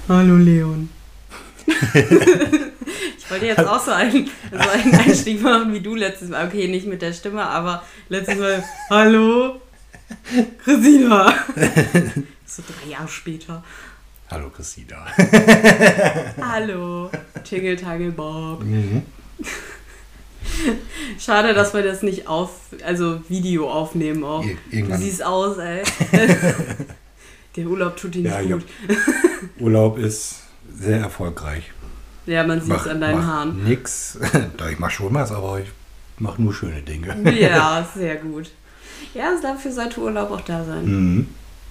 Hallo Leon. Ich wollte jetzt auch so einen Einstieg machen wie du letztes Mal. Okay, nicht mit der Stimme, aber letztes Mal, hallo Christina. So 3 Jahre später. Hallo Christina. Hallo Tingle Tangle Bob. Schade, dass wir das nicht Video aufnehmen auch. Irgendwann. Du siehst aus, ey. Der Urlaub tut dir nicht gut. Urlaub ist sehr erfolgreich. Ja, man sieht es an deinen Haaren. Nix. Ich mache schon was, aber ich mache nur schöne Dinge. Ja, sehr gut. Ja, dafür sollte Urlaub auch da sein. Mhm.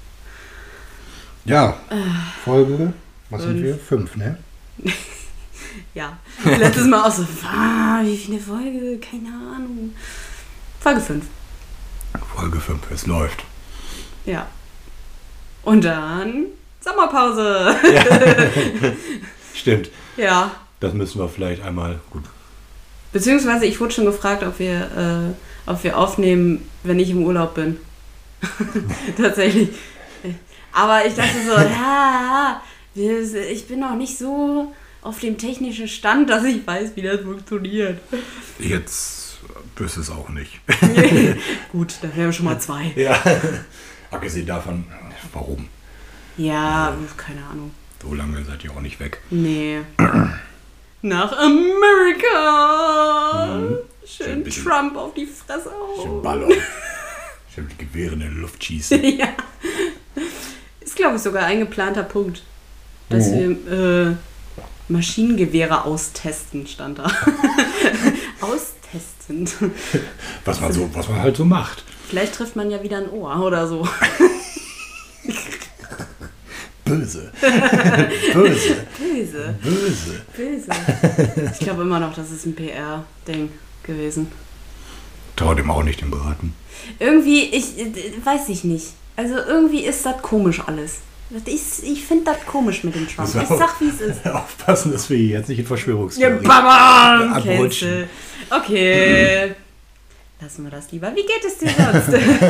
Ja, Folge, was sind wir? 5, ne? Ja, letztes Mal auch so, wie viele Folge? Keine Ahnung. Folge 5. Folge 5, es läuft. Ja. Und dann Sommerpause. Ja. Stimmt. Ja. Das müssen wir vielleicht einmal gut. Beziehungsweise ich wurde schon gefragt, ob wir aufnehmen, wenn ich im Urlaub bin. Tatsächlich. Aber ich dachte so, ich bin noch nicht so auf dem technischen Stand, dass ich weiß, wie das funktioniert. Jetzt wirst du es auch nicht. Gut, dann wären wir schon mal 2. Ja. Abgesehen davon, warum? Ja, keine Ahnung. So lange seid ihr auch nicht weg. Nee. Nach Amerika! Schön Trump auf die Fresse hauen. Schön Ballon. Schön die Gewehre in die Luft schießen. Ja. Ist, glaube ich, sogar ein geplanter Punkt. Dass wir Maschinengewehre austesten, stand da. Austesten. Was man halt so macht. Vielleicht trifft man ja wieder ein Ohr oder so. Böse. Böse. Ich glaube immer noch, das ist ein PR-Ding gewesen. Trau dem auch nicht den Braten. Irgendwie, weiß ich nicht. Also irgendwie ist das komisch alles. Ich finde das komisch mit dem Trump. Ich sag, wie es ist. Aufpassen, dass wir jetzt nicht in Verschwörungstheorien abrutschen. Okay. Lassen wir das lieber. Wie geht es dir sonst?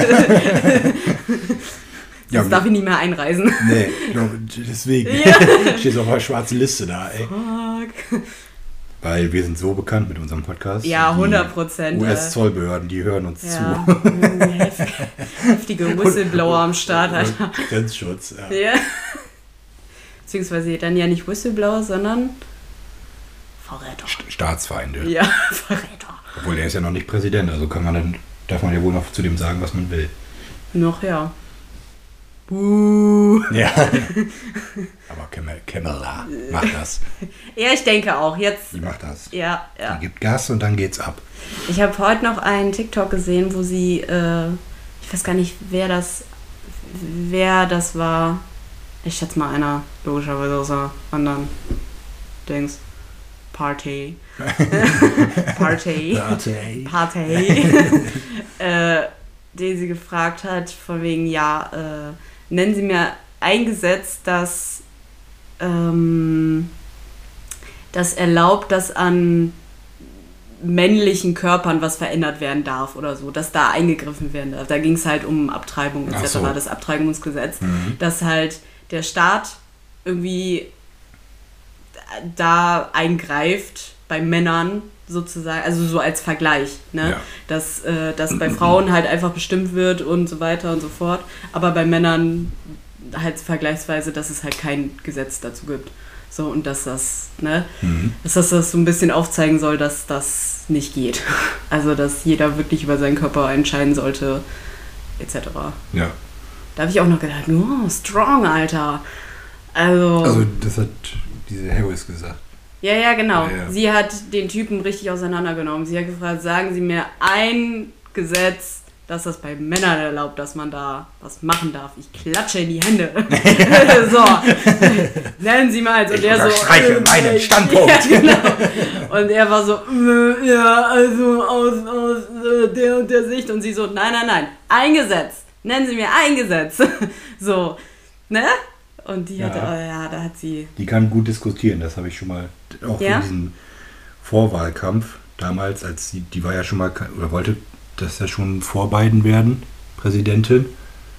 Jetzt darf ich nicht mehr einreisen. Nee, deswegen. Stehst auf einer schwarzen Liste da, ey. Fuck. Weil wir sind so bekannt mit unserem Podcast. Ja, 100%. US-Zollbehörden, die hören uns zu. Heftige Whistleblower am Start, Alter. Grenzschutz, ja. Beziehungsweise dann ja nicht Whistleblower, sondern Verräter. Staatsfeinde. Ja, Verräter. Obwohl, er ist ja noch nicht Präsident, also darf man ja wohl noch zu dem sagen, was man will. Noch, ja. Ja. Aber Kamala macht das. Ja, ich denke auch. Jetzt. Die macht das. Ja. Die gibt Gas und dann geht's ab. Ich habe heute noch einen TikTok gesehen, wo sie, ich weiß gar nicht, wer das war. Ich schätze mal einer, logischerweise aus einer anderen Dings. Party. Den sie gefragt hat, von wegen, nennen Sie mir ein Gesetz, das erlaubt, dass an männlichen Körpern was verändert werden darf oder so, dass da eingegriffen werden darf. Da ging es halt um Abtreibung etc., so. Das Abtreibungsgesetz, dass halt der Staat irgendwie da eingreift bei Männern sozusagen, also so als Vergleich, ne? Ja. Dass bei Frauen halt einfach bestimmt wird und so weiter und so fort, aber bei Männern halt vergleichsweise, dass es halt kein Gesetz dazu gibt. So, und dass das, ne? Dass das so ein bisschen aufzeigen soll, dass das nicht geht. Also, dass jeder wirklich über seinen Körper entscheiden sollte, etc. Ja. Da habe ich auch noch gedacht, strong, Alter. Also das hat diese Harris gesagt. Ja, genau. Ja. Sie hat den Typen richtig auseinandergenommen. Sie hat gefragt, sagen Sie mir ein Gesetz, dass das bei Männern erlaubt, dass man da was machen darf. Ich klatsche in die Hände. So, nennen Sie mal. Und der so, meinen Standpunkt. Ja, genau. Und er war so, also aus der und der Sicht. Und sie so, nein, ein Gesetz. Nennen Sie mir ein Gesetz. So, ne? Und die hatte, da hat sie... Die kann gut diskutieren, das habe ich schon mal, auch in diesem Vorwahlkampf damals, die war ja schon mal, oder wollte das ja schon vor Biden werden, Präsidentin.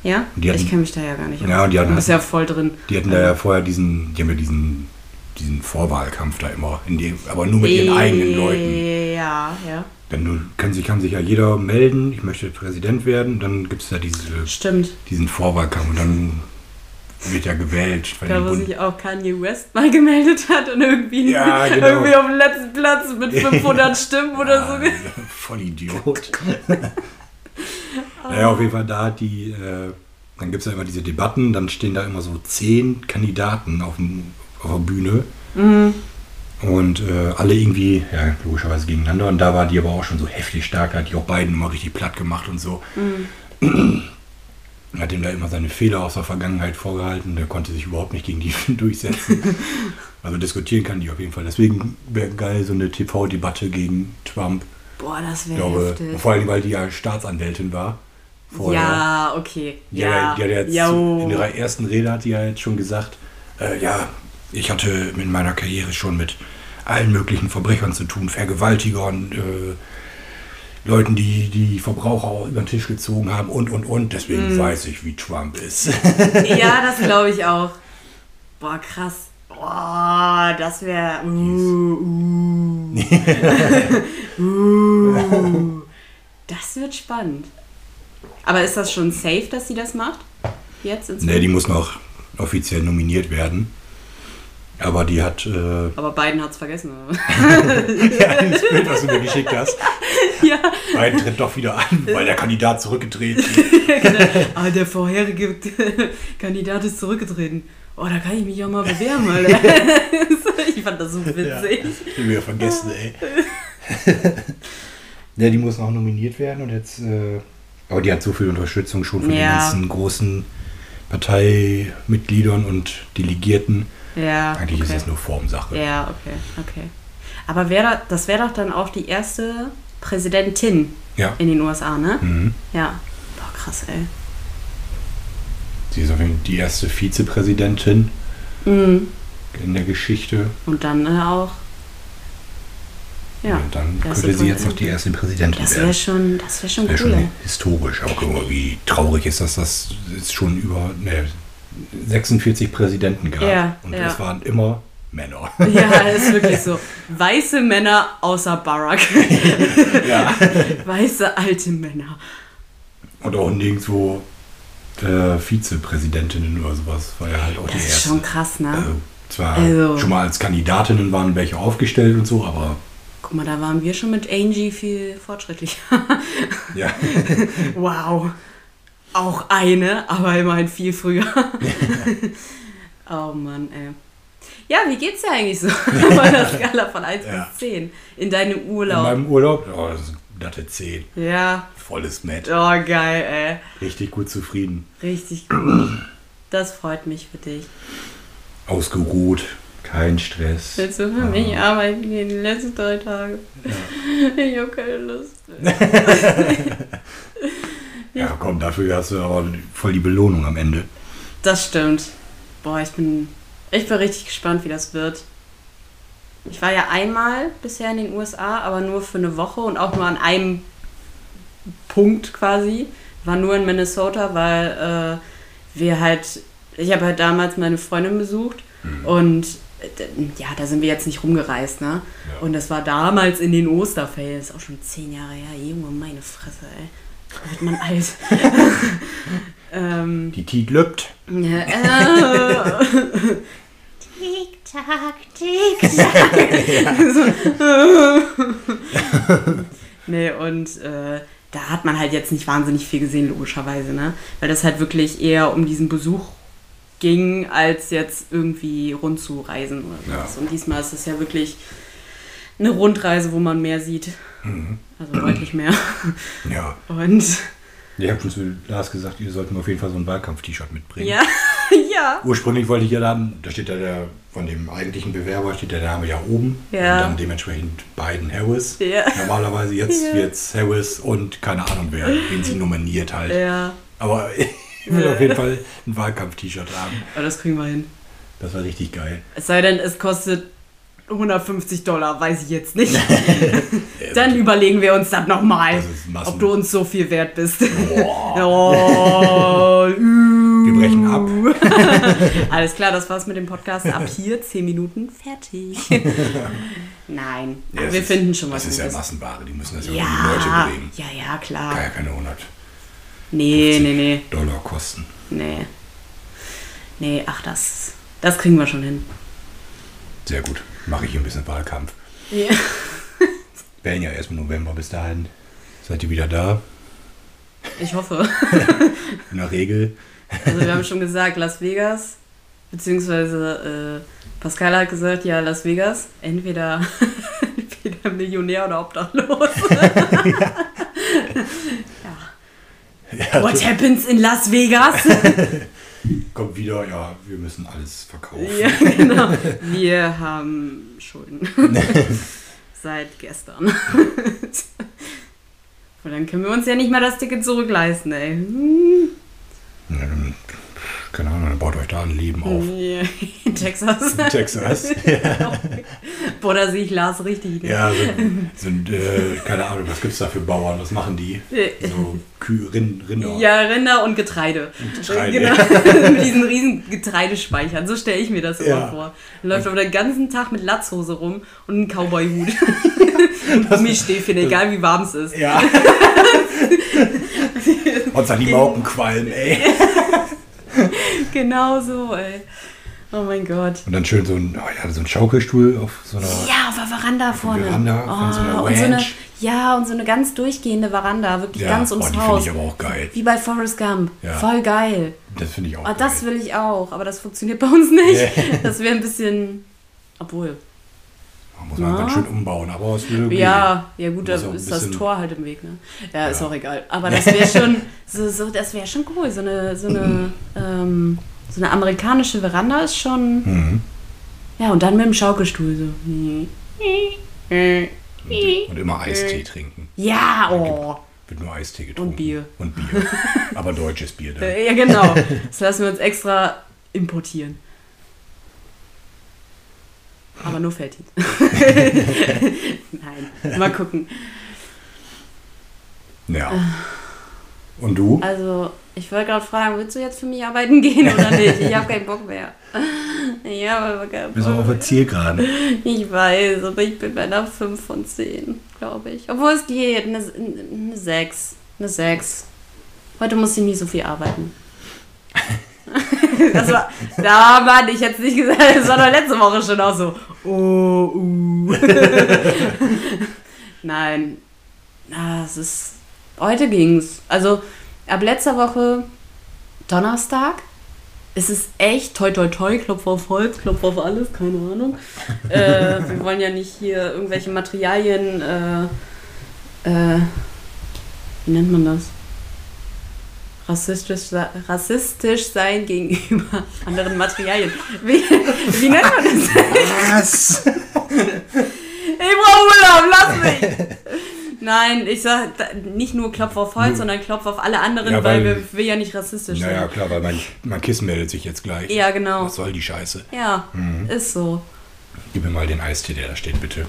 Ja? Ich kenne mich da ja gar nicht aus. Ja, du bist ja voll drin. Die hatten da ja vorher diesen Vorwahlkampf da immer, aber nur mit ihren eigenen Leuten. Ja. Dann kann sich ja jeder melden, ich möchte Präsident werden, dann gibt es da diesen Vorwahlkampf und dann wird ja gewählt. Da, wo sich auch Kanye West mal gemeldet hat und irgendwie auf dem letzten Platz mit 500 Stimmen oder so. Voll Idiot. Naja, auf jeden Fall, dann gibt es ja immer diese Debatten, dann stehen da immer so 10 Kandidaten auf der Bühne. Mhm. Und alle irgendwie, ja, logischerweise gegeneinander. Und da war die aber auch schon so heftig stark, da hat die auch beiden immer richtig platt gemacht und so. Mhm. Hat ihm da immer seine Fehler aus der Vergangenheit vorgehalten. Der konnte sich überhaupt nicht gegen die durchsetzen. Also diskutieren kann die auf jeden Fall. Deswegen wäre geil, so eine TV-Debatte gegen Trump. Boah, das wäre heftig. Vor allem, weil die ja Staatsanwältin war. Vorher. Ja, okay. Die hat jetzt in ihrer ersten Rede hat die ja jetzt schon gesagt, ich hatte in meiner Karriere schon mit allen möglichen Verbrechern zu tun, Vergewaltigern, Leuten, die Verbraucher auch über den Tisch gezogen haben und. Deswegen weiß ich, wie Trump ist. Ja, das glaube ich auch. Boah, krass. Boah, das wäre... Das wird spannend. Aber ist das schon safe, dass sie das macht? Jetzt Nee, die muss noch offiziell nominiert werden. Aber die hat... Aber Biden hat es vergessen, oder? Ja, das Bild, was du mir geschickt hast. Ja. Biden tritt doch wieder an, weil der Kandidat zurückgetreten ist. Genau. Der vorherige Kandidat ist zurückgetreten. Oh, da kann ich mich auch mal bewerben, Alter. Ich fand das so witzig. Ja, ich hab wieder vergessen, ey. Ja, die muss noch nominiert werden und jetzt... aber die hat so viel Unterstützung schon von den ganzen großen Parteimitgliedern und Delegierten. Ja, eigentlich ist das nur Formsache. Ja, okay. Aber das wäre doch dann auch die erste Präsidentin in den USA, ne? Mhm. Ja. Boah, krass, ey. Sie ist auf jeden Fall die erste Vizepräsidentin in der Geschichte. Und dann auch... Ja. Und dann könnte sie jetzt noch die erste Präsidentin werden. Das wäre schon cool. Schon historisch. Aber guck mal, wie traurig ist das ist schon über 46 Präsidenten gab. Ja, und es waren immer Männer. Ja, ist wirklich so. Weiße Männer außer Barack. Ja. Weiße alte Männer. Und auch nirgendwo Vizepräsidentinnen oder sowas. War ja halt auch die erste. Das ist schon krass, ne? Zwar schon mal als Kandidatinnen waren welche aufgestellt und so, aber... Guck mal, da waren wir schon mit Angie viel fortschrittlicher. Ja. Wow. Auch eine, aber immerhin viel früher. Oh Mann, ey. Ja, wie geht's dir eigentlich so? Bei der Skala von 1 bis 10. In deinem Urlaub. In meinem Urlaub? Oh, das ist eine glatte 10. Ja. Volles Met. Oh, geil, ey. Richtig gut zufrieden. Richtig gut. Das freut mich für dich. Ausgeruht. Kein Stress. Willst du für mich arbeiten gehen die letzten 3 Tage? Ja. Ich habe keine Lust. Ja, komm, dafür hast du aber voll die Belohnung am Ende. Das stimmt. Boah, ich bin richtig gespannt, wie das wird. Ich war ja einmal bisher in den USA, aber nur für eine Woche und auch nur an einem Punkt quasi. War nur in Minnesota, weil ich habe halt damals meine Freundin besucht und ja, da sind wir jetzt nicht rumgereist, ne? Ja. Und das war damals in den Osterferien, das ist auch schon 10 Jahre her. Junge, meine Fresse, ey. Da wird man alt. Die Tiet lübt. Tick-Tack, Tick-Tack. Nee, und da hat man halt jetzt nicht wahnsinnig viel gesehen, logischerweise, ne? Weil das halt wirklich eher um diesen Besuch ging, als jetzt irgendwie rund zu reisen oder sowas. Ja. Und diesmal ist es ja wirklich eine Rundreise, wo man mehr sieht. Mhm. Also deutlich mehr. Ja. Und ich habe schon zu Lars gesagt, ihr sollten auf jeden Fall so ein Wahlkampf-T-Shirt mitbringen. Ja, ja. Ursprünglich wollte ich ja dann, da steht ja von dem eigentlichen Bewerber steht der Name ja oben. Ja. Und dann dementsprechend Biden Harris. Ja. Normalerweise jetzt wird's Harris und keine Ahnung wen sie nominiert halt. Ja. Aber ich will auf jeden Fall ein Wahlkampf-T-Shirt haben. Aber das kriegen wir hin. Das war richtig geil. Es sei denn, es kostet $150, weiß ich jetzt nicht. Dann überlegen wir uns das nochmal, ob du uns so viel wert bist. Wir brechen ab. Alles klar, das war's mit dem Podcast. Ab hier 10 Minuten fertig. Nein, Ja, wir finden schon was. Das ist ja Massenware, die müssen das ja irgendwie die Leute bringen. Ja, klar. Kann ja keine 100 Nee. Dollar kosten. Nee, ach, das kriegen wir schon hin. Sehr gut. Mache ich hier ein bisschen Wahlkampf. Ja. Werden ja erst im November, bis dahin. Seid ihr wieder da? Ich hoffe. In der Regel. Also wir haben schon gesagt, Las Vegas, beziehungsweise Pascal hat gesagt, ja, Las Vegas, entweder Millionär oder obdachlos. Ja. What happens in Las Vegas? Kommt wieder, ja, wir müssen alles verkaufen. Ja, genau. Wir haben Schulden. Seit gestern. Und dann können wir uns ja nicht mal das Ticket zurückleisten, ey. Ja, dann, keine Ahnung, dann baut euch da ein Leben auf. Ja, in Texas. In Texas. Ja. Boah, da sehe ich Lars richtig. Ne? Ja, keine Ahnung, was gibt es da für Bauern? Was machen die? So Kühe, Rinder. Ja, Rinder und Getreide. Genau. Mit diesen riesen Getreidespeichern. So stelle ich mir das immer vor. Man läuft aber den ganzen Tag mit Latzhose rum und einem Cowboy-Hut. Und Gummistiefel, egal wie warm es ist. Ja. Und dann die Maukenquallen, ey. Genau so, ey. Oh mein Gott. Und dann schön so ein Schaukelstuhl auf so einer... Ja, auf der Veranda vorne. Von so einer Ranch. Und so eine ganz durchgehende Veranda, wirklich ganz ums die Haus. finde ich aber auch geil. Wie bei Forrest Gump. Ja. Voll geil. Das finde ich auch geil. Das will ich auch, aber das funktioniert bei uns nicht. Das wäre ein bisschen... Obwohl... Muss man ganz schön umbauen, aber es würde gehen. Ja, gut, da ist das Tor halt im Weg, ne? Ja, ist auch egal. Aber das wäre schon das wäre schon cool. So eine amerikanische Veranda ist schon. Mhm. Ja, und dann mit dem Schaukelstuhl so. Und immer Eistee trinken. Ja, oh. Wird nur Eistee getrunken. Und Bier. Aber deutsches Bier dann. Ja, genau. Das lassen wir uns extra importieren. Aber nur Feldin. Nein, mal gucken. Ja. Und du? Also, ich wollte gerade fragen, willst du jetzt für mich arbeiten gehen oder nicht? Ich habe keinen Bock mehr. Ich habe aber keinen Bock. Wir sind auf der Zielgeraden. Ich weiß, aber ich bin bei einer 5 von 10, glaube ich. Obwohl es geht, eine 6. Eine 6. Heute muss ich nicht so viel arbeiten. Mann, ich hätte es nicht gesagt, das war doch letzte Woche schon auch so. Nein. Heute ging's. Also, ab letzter Woche, Donnerstag, ist es echt, toi toi toi, Klopf auf Holz, Klopf auf alles, keine Ahnung. Wir wollen ja nicht hier irgendwelche Materialien, wie nennt man das? Rassistisch sein gegenüber anderen Materialien. Wie nennt man das? Was? Ich brauche Urlaub, lass mich! Nein, ich sag nicht nur Klopf auf Holz, sondern Klopf auf alle anderen, ja, weil wir ja nicht rassistisch sind. Ja, klar, weil mein Kissen meldet sich jetzt gleich. Ja, genau. Was soll die Scheiße? Ja, ist so. Gib mir mal den Eistee, der da steht, bitte.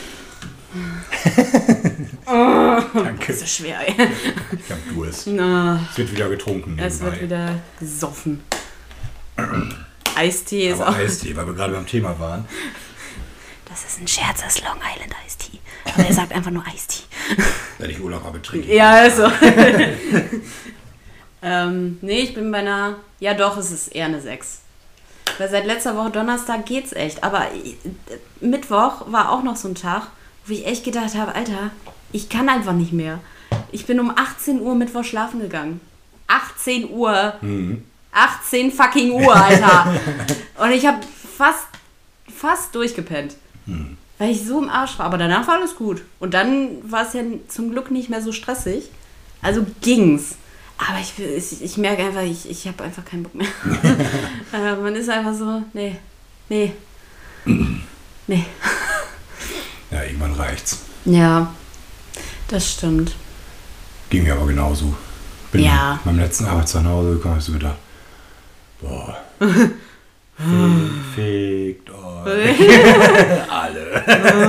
Danke. Das ist schwer, ey. Ich hab Durst. Es wird wieder getrunken. Es wird wieder gesoffen. Eistee ist aber auch... Eistee, weil wir gerade beim Thema waren. Das ist ein Scherz, das ist Long Island Eistee. Aber er sagt einfach nur Eistee. Wenn ich Urlaub habe, trinke. Ja, also. Nee, ich bin bei einer... Ja doch, es ist eher eine 6. Weil seit letzter Woche Donnerstag geht's echt. Aber Mittwoch war auch noch so ein Tag, wo ich echt gedacht habe, Alter, ich kann einfach nicht mehr. Ich bin um 18 Uhr Mittwoch schlafen gegangen. 18 Uhr. 18 fucking Uhr, Alter. Und ich habe fast durchgepennt. Weil ich so im Arsch war. Aber danach war alles gut. Und dann war es ja zum Glück nicht mehr so stressig. Also ging's. Aber ich merke einfach, ich habe einfach keinen Bock mehr. Man ist einfach so, nee. Ja, irgendwann reicht's. Ja, das stimmt. Ging mir aber genauso. Bin beim letzten Arbeitstag nach Hause gekommen, hast du gedacht, boah, fickt euch. alle.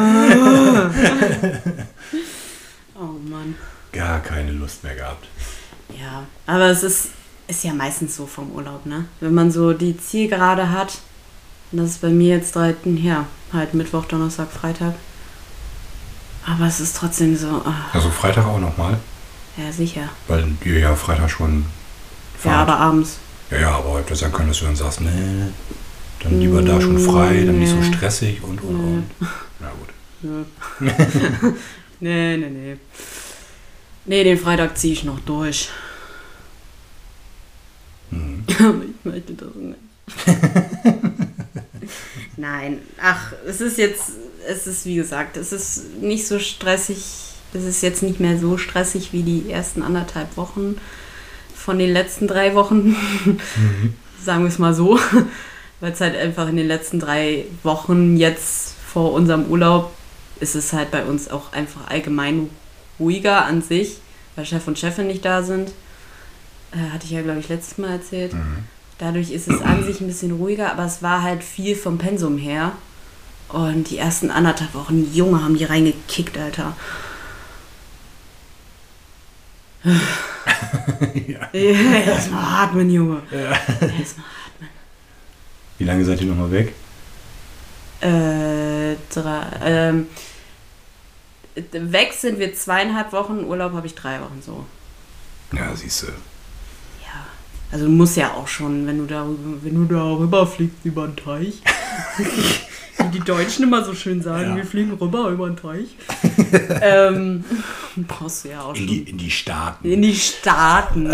Oh Mann. Gar keine Lust mehr gehabt. Ja, aber es ist ja meistens so vom Urlaub, ne? Wenn man so die Zielgerade hat, und das ist bei mir jetzt halt Mittwoch, Donnerstag, Freitag. Aber es ist trotzdem so... Also Freitag auch nochmal? Ja, sicher. Weil ihr ja Freitag schon fahrt. Ja, aber abends. Ja, aber hätte sein können, dass du dann sagst, nee, dann lieber da schon frei, dann nicht so stressig und. Na gut. Nee. Nee, den Freitag ziehe ich noch durch. Aber ich möchte das nicht. Nein, es ist wie gesagt, es ist nicht so stressig, es ist jetzt nicht mehr so stressig wie die ersten 1,5 Wochen von den letzten 3 Wochen, sagen wir es mal so, weil es halt einfach in den letzten 3 Wochen jetzt vor unserem Urlaub ist es halt bei uns auch einfach allgemein ruhiger an sich, weil Chef und Chefin nicht da sind. Hatte ich ja, glaube ich, letztes Mal erzählt. Dadurch ist es an sich ein bisschen ruhiger, aber es war halt viel vom Pensum her. Und die ersten 1,5 Wochen, Junge, haben die reingekickt, Alter. Erstmal atmen, Junge. Ja. Erstmal atmen. Wie lange seid ihr nochmal weg? Weg sind wir 2,5 Wochen, Urlaub habe ich 3 Wochen so. Ja, siehst du. Ja, also du musst ja auch schon, wenn du da rüber fliegst über den Teich. Wie die Deutschen immer so schön sagen, wir fliegen rüber über den Teich. Brauchst du ja auch schon. In die Staaten. In die Staaten.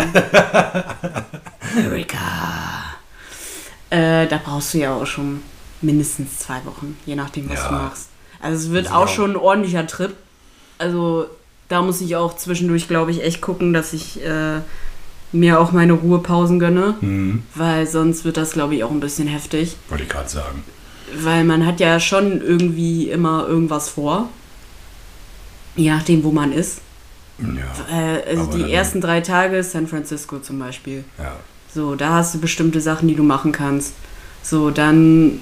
Amerika. Da brauchst du ja auch schon mindestens 2 Wochen, je nachdem, was du machst. Also es wird auch schon ein ordentlicher Trip. Also da muss ich auch zwischendurch, glaube ich, echt gucken, dass ich mir auch meine Ruhepausen gönne. Weil sonst wird das, glaube ich, auch ein bisschen heftig. Wollte ich gerade sagen. Weil man hat ja schon irgendwie immer irgendwas vor. Je nachdem, wo man ist. Ja. Also die ersten 3 Tage, San Francisco zum Beispiel. Ja. So, da hast du bestimmte Sachen, die du machen kannst. So, dann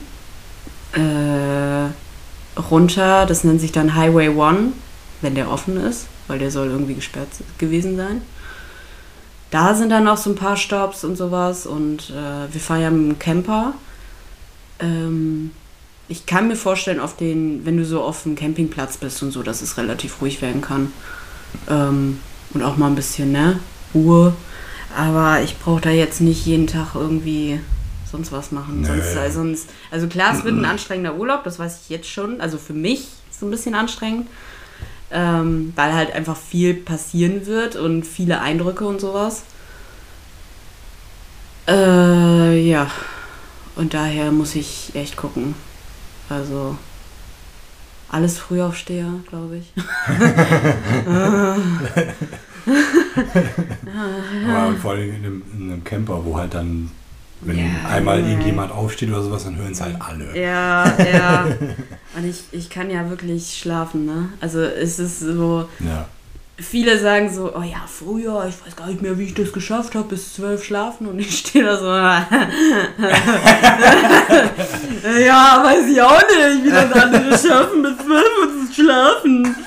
runter, das nennt sich dann Highway 1, wenn der offen ist, weil der soll irgendwie gesperrt gewesen sein. Da sind dann auch so ein paar Stops und sowas und wir fahren ja mit dem Camper. Ich kann mir vorstellen, wenn du so auf dem Campingplatz bist und so, dass es relativ ruhig werden kann. Und auch mal ein bisschen, Ruhe. Aber ich brauche da jetzt nicht jeden Tag irgendwie sonst was machen. Nee. Also klar, es wird ein anstrengender Urlaub, das weiß ich jetzt schon. Also für mich so ein bisschen anstrengend. Weil halt einfach viel passieren wird und viele Eindrücke und sowas. Ja. Und daher muss ich echt gucken. Also alles Frühaufsteher, glaube ich. Aber vor allem in einem Camper, wo halt dann, wenn einmal irgendjemand aufsteht oder sowas, dann hören es halt alle. Ja. Und ich kann ja wirklich schlafen, ne? Also es ist so... Ja. Viele sagen so, oh ja, früher, ich weiß gar nicht mehr, wie ich das geschafft habe, bis 12 schlafen und ich stehe da so, ja, weiß ich auch nicht, wie das andere schaffen, bis 12 Uhr zu schlafen.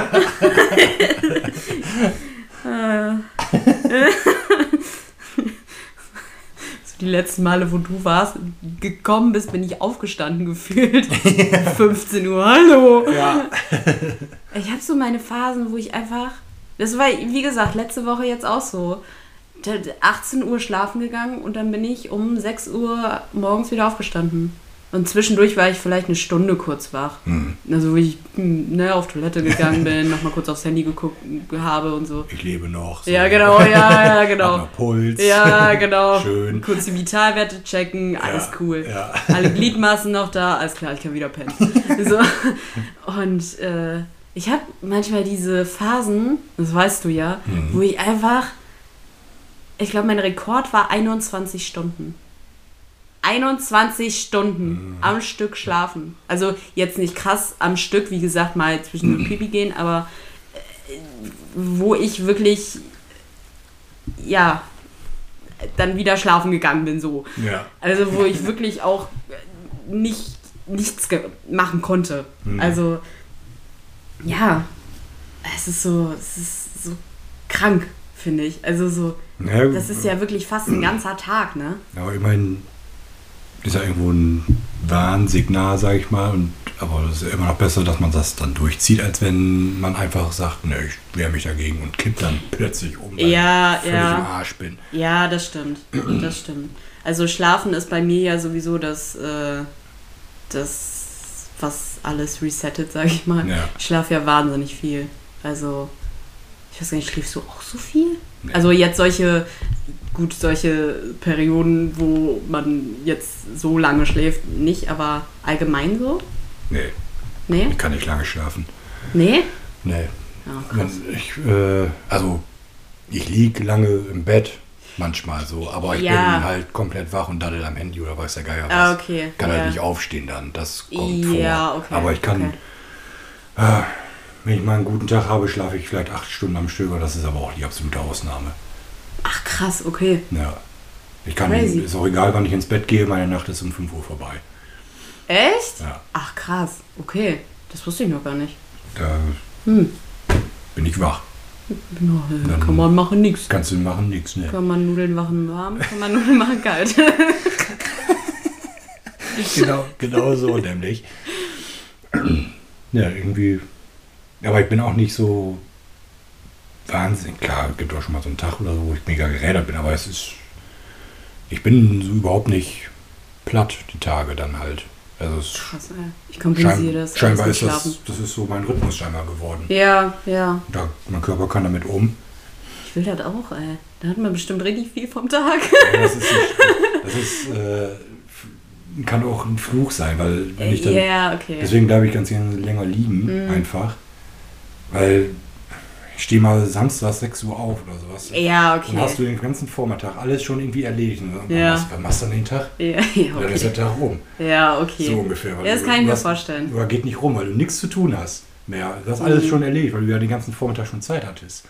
So die letzten Male, wo du gekommen bist, bin ich aufgestanden gefühlt. 15 Uhr, hallo. Ja. Ich habe so meine Phasen, wo ich einfach... Das war, wie gesagt, letzte Woche jetzt auch so. 18 Uhr schlafen gegangen und dann bin ich um 6 Uhr morgens wieder aufgestanden. Und zwischendurch war ich vielleicht eine Stunde kurz wach. Also wo ich auf Toilette gegangen bin, nochmal kurz aufs Handy geguckt habe und so. Ich lebe noch. So. Ja, genau. Hab noch Puls. Ja, genau. Schön. Kurz die Vitalwerte checken, alles cool. Ja. Alle Gliedmaßen noch da, alles klar, ich kann wieder pennen. So. Und ich habe manchmal diese Phasen, das weißt du ja, wo ich einfach, ich glaube, mein Rekord war 21 Stunden. 21 Stunden am Stück schlafen. Also jetzt nicht krass am Stück, wie gesagt, mal zwischen den Pipi gehen, aber wo ich wirklich, dann wieder schlafen gegangen bin, so. Ja. Also wo ich wirklich auch nicht nichts machen konnte. Also, ja, es ist so krank, finde ich. Also so, ja, das ist ja wirklich fast ein ganzer Tag, ne? Aber immerhin ist ja irgendwo ein Warnsignal, sag ich mal. Aber es ist immer noch besser, dass man das dann durchzieht, als wenn man einfach sagt, ne, ich wehre mich dagegen und kippt dann plötzlich um, weil ich völlig im Arsch bin. Ja, das stimmt. Das stimmt. Also Schlafen ist bei mir ja sowieso das was alles resettet, sag ich mal. Ja. Ich schlafe ja wahnsinnig viel. Also, ich weiß gar nicht, schläfst du auch so viel? Nee. Also jetzt solche Perioden, wo man jetzt so lange schläft, nicht, aber allgemein so? Nee. Nee? Ich kann nicht lange schlafen. Nee? Nee. Oh, krass. Ich liege lange im Bett, manchmal so, aber ich bin halt komplett wach und daddel am Handy oder weiß der Geier was. Okay. Kann halt nicht aufstehen dann, das kommt vor. Okay. Aber ich kann, wenn ich mal einen guten Tag habe, schlafe ich vielleicht 8 Stunden am Stück, das ist aber auch die absolute Ausnahme. Ach krass, okay. Ja. Ist auch egal, wann ich ins Bett gehe, meine Nacht ist um 5 Uhr vorbei. Echt? Ja. Ach krass, okay. Das wusste ich noch gar nicht. Da bin ich wach. Ja, kann man machen, nix. Kannst du machen, nix, ne? Kann man Nudeln machen warm, kann man Nudeln machen kalt. genau so nämlich. Ja, irgendwie. Aber ich bin auch nicht so wahnsinnig. Klar, es gibt auch schon mal so einen Tag oder so, wo ich mega gerädert bin, aber ich bin so überhaupt nicht platt die Tage dann halt. Also krass, ey. Ich kompensiere das. Scheinbar ist das ist so mein Rhythmus scheinbar geworden. Ja. Mein Körper kann damit um. Ich will das auch, ey. Da hat man bestimmt richtig viel vom Tag. Ja, kann auch ein Fluch sein, weil wenn ich dann, okay. Deswegen bleibe ich ganz gerne länger liegen, einfach. Weil ich stehe mal samstags 6 Uhr auf oder sowas. Ja, okay. Dann hast du den ganzen Vormittag alles schon irgendwie erledigt. Was machst du an den Tag? Ja, okay. Dann ist der Tag rum. Ja, okay. So ungefähr. Ja, das kann ich mir vorstellen. Oder geht nicht rum, weil du nichts zu tun hast mehr. Du hast alles schon erledigt, weil du ja den ganzen Vormittag schon Zeit hattest.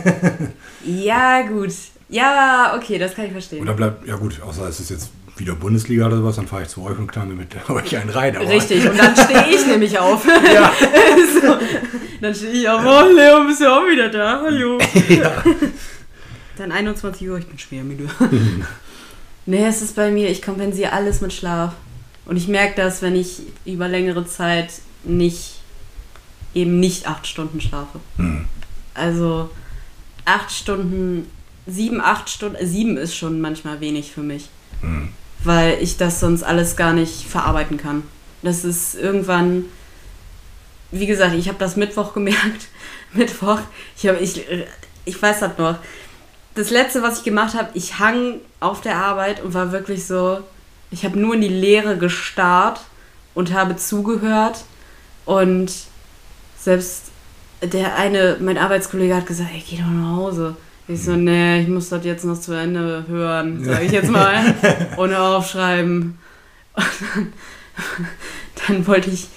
Ja, gut. Ja, okay, das kann ich verstehen. Und dann bleibt, ja gut, außer es ist jetzt wieder Bundesliga oder sowas, dann fahre ich zu euch und knall mir mit euch einen rein. Aber richtig, und dann stehe ich nämlich auf. Ja. So, dann stehe ich auf, oh Leo, bist du auch wieder da? Hallo. Ja. Dann 21 Uhr, ich bin schwer müde. Nee, es ist bei mir, ich kompensiere alles mit Schlaf. Und ich merke das, wenn ich über längere Zeit nicht 8 Stunden schlafe. Also 8 Stunden, 8 Stunden, 7 ist schon manchmal wenig für mich. Weil ich das sonst alles gar nicht verarbeiten kann. Das ist irgendwann, wie gesagt, ich habe das Mittwoch gemerkt. Mittwoch, ich weiß das noch. Das Letzte, was ich gemacht habe, ich hang auf der Arbeit und war wirklich so, ich habe nur in die Leere gestarrt und habe zugehört. Und selbst mein Arbeitskollege hat gesagt, ey, geh doch nach Hause. Ich so, nee, ich muss das jetzt noch zu Ende hören, sage ich jetzt mal, ohne aufschreiben. Und dann wollte ich,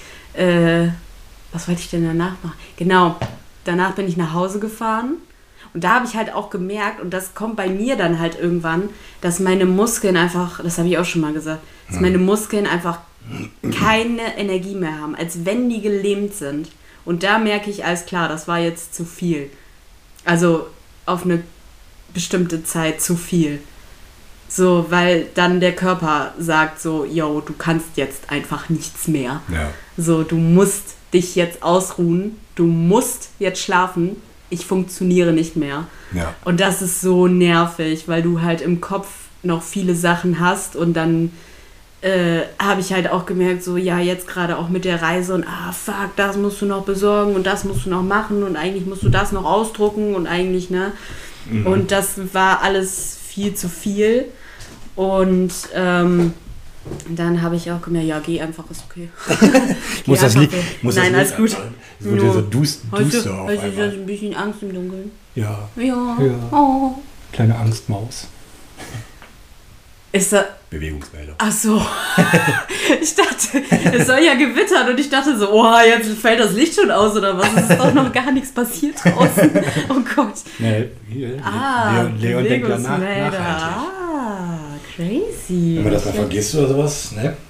was wollte ich denn danach machen? Genau, danach bin ich nach Hause gefahren und da habe ich halt auch gemerkt, und das kommt bei mir dann halt irgendwann, dass meine Muskeln einfach, das habe ich auch schon mal gesagt, dass meine Muskeln einfach keine Energie mehr haben, als wenn die gelähmt sind. Und da merke ich, alles klar, das war jetzt zu viel. Also auf eine bestimmte Zeit zu viel. So, weil dann der Körper sagt so, yo, du kannst jetzt einfach nichts mehr. Ja. So, du musst dich jetzt ausruhen, du musst jetzt schlafen, ich funktioniere nicht mehr. Ja. Und das ist so nervig, weil du halt im Kopf noch viele Sachen hast und dann habe ich halt auch gemerkt, so, ja, jetzt gerade auch mit der Reise und fuck, das musst du noch besorgen und das musst du noch machen und eigentlich musst du das noch ausdrucken und eigentlich, ne? Und das war alles viel zu viel und dann habe ich auch gemerkt, ja, geh einfach, ist okay. Nein, alles gut. Es wird ja so duster auf einmal. Hast du ein bisschen Angst im Dunkeln? Ja. Oh. Kleine Angstmaus. Ist da Bewegungsmelder. Ach so. Ich dachte, es soll ja gewittern und ich dachte so, jetzt fällt das Licht schon aus oder was? Es ist doch noch gar nichts passiert draußen. Oh Gott. Nee, hier, Leon denkt danach nachhaltig. Crazy. Wenn man das mal vergisst oder sowas, ne?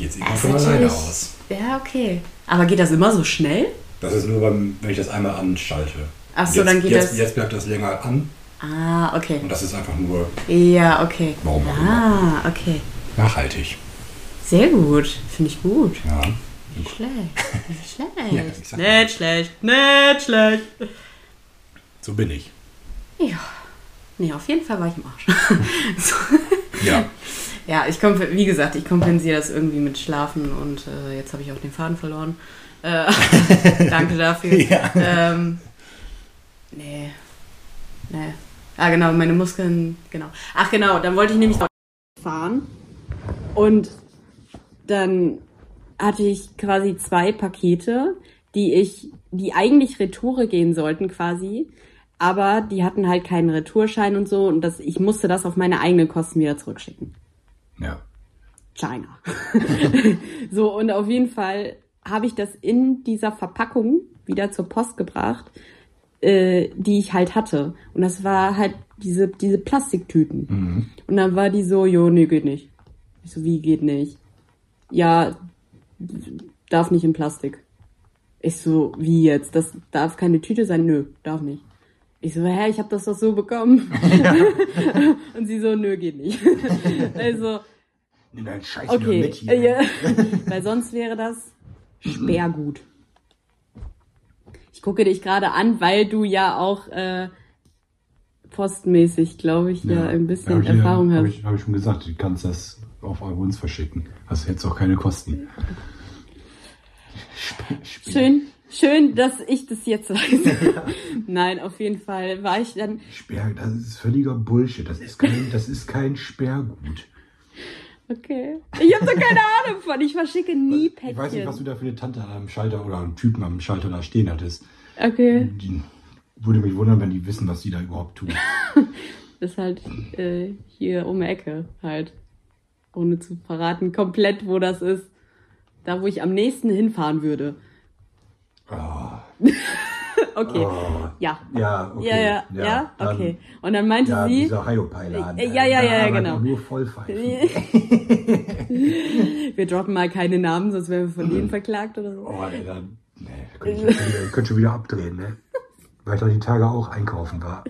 geht's immer von alleine aus. Ja, okay. Aber geht das immer so schnell? Das ist nur, wenn ich das einmal anschalte. Ach so, dann geht das... Jetzt bleibt das länger an. Ah, okay. Und das ist einfach nur... Ja, okay. Warum auch immer. Okay. Nachhaltig. Sehr gut. Finde ich gut. Ja. Nicht schlecht. Nicht schlecht. Ja, nicht schlecht. Nicht schlecht. So bin ich. Ja. Nee, auf jeden Fall war ich im Arsch. So. Ja. Ja, wie gesagt, ich kompensiere das irgendwie mit Schlafen und jetzt habe ich auch den Faden verloren. Danke dafür. Ja. Nee. Ah, genau, meine Muskeln, genau. Ach genau, dann wollte ich nämlich fahren und dann hatte ich quasi 2 Pakete, die eigentlich Retoure gehen sollten quasi, aber die hatten halt keinen Retourschein und so und ich musste das auf meine eigenen Kosten wieder zurückschicken. Ja. China. So, und auf jeden Fall habe ich das in dieser Verpackung wieder zur Post gebracht, die ich halt hatte. Und das war halt diese Plastiktüten. Mhm. Und dann war die so, jo, nee, geht nicht. Ich so, wie geht nicht? Ja, darf nicht in Plastik. Ich so, wie jetzt? Das darf keine Tüte sein? Nö, darf nicht. Ich so, ich habe das doch so bekommen. Ja. Und sie so, nö, geht nicht. Also, nimm deinen Scheiß okay, mit hier. Ja. Weil sonst wäre das Sperrgut. Ich gucke dich gerade an, weil du ja auch postmäßig, glaube ich, ja ein bisschen Erfahrung hast. Habe ich schon gesagt, du kannst das auf uns verschicken. Hast jetzt auch keine Kosten. Schön, dass ich das jetzt weiß. Nein, auf jeden Fall war ich dann... Das ist völliger Bullshit. Das ist kein Sperrgut. Okay. Ich habe da keine Ahnung von. Ich verschicke nie Päckchen. Ich weiß nicht, was du da für eine Tante am Schalter oder einen Typen am Schalter da stehen hattest. Okay. Die würde mich wundern, wenn die wissen, was die da überhaupt tun. Das ist halt hier um die Ecke halt. Ohne zu verraten komplett, wo das ist. Da, wo ich am nächsten hinfahren würde. Oh. Okay. Oh. Ja. Ja, okay. Ja, okay. Und dann meinte sie... dieser Hyopai-Laden. Ja, genau. Nur Vollpfeifen. Wir droppen mal keine Namen, sonst werden wir von denen verklagt oder so. Oh, dann... Nee, könnt schon wieder abdrehen, ne? Weil ich da die Tage auch einkaufen war.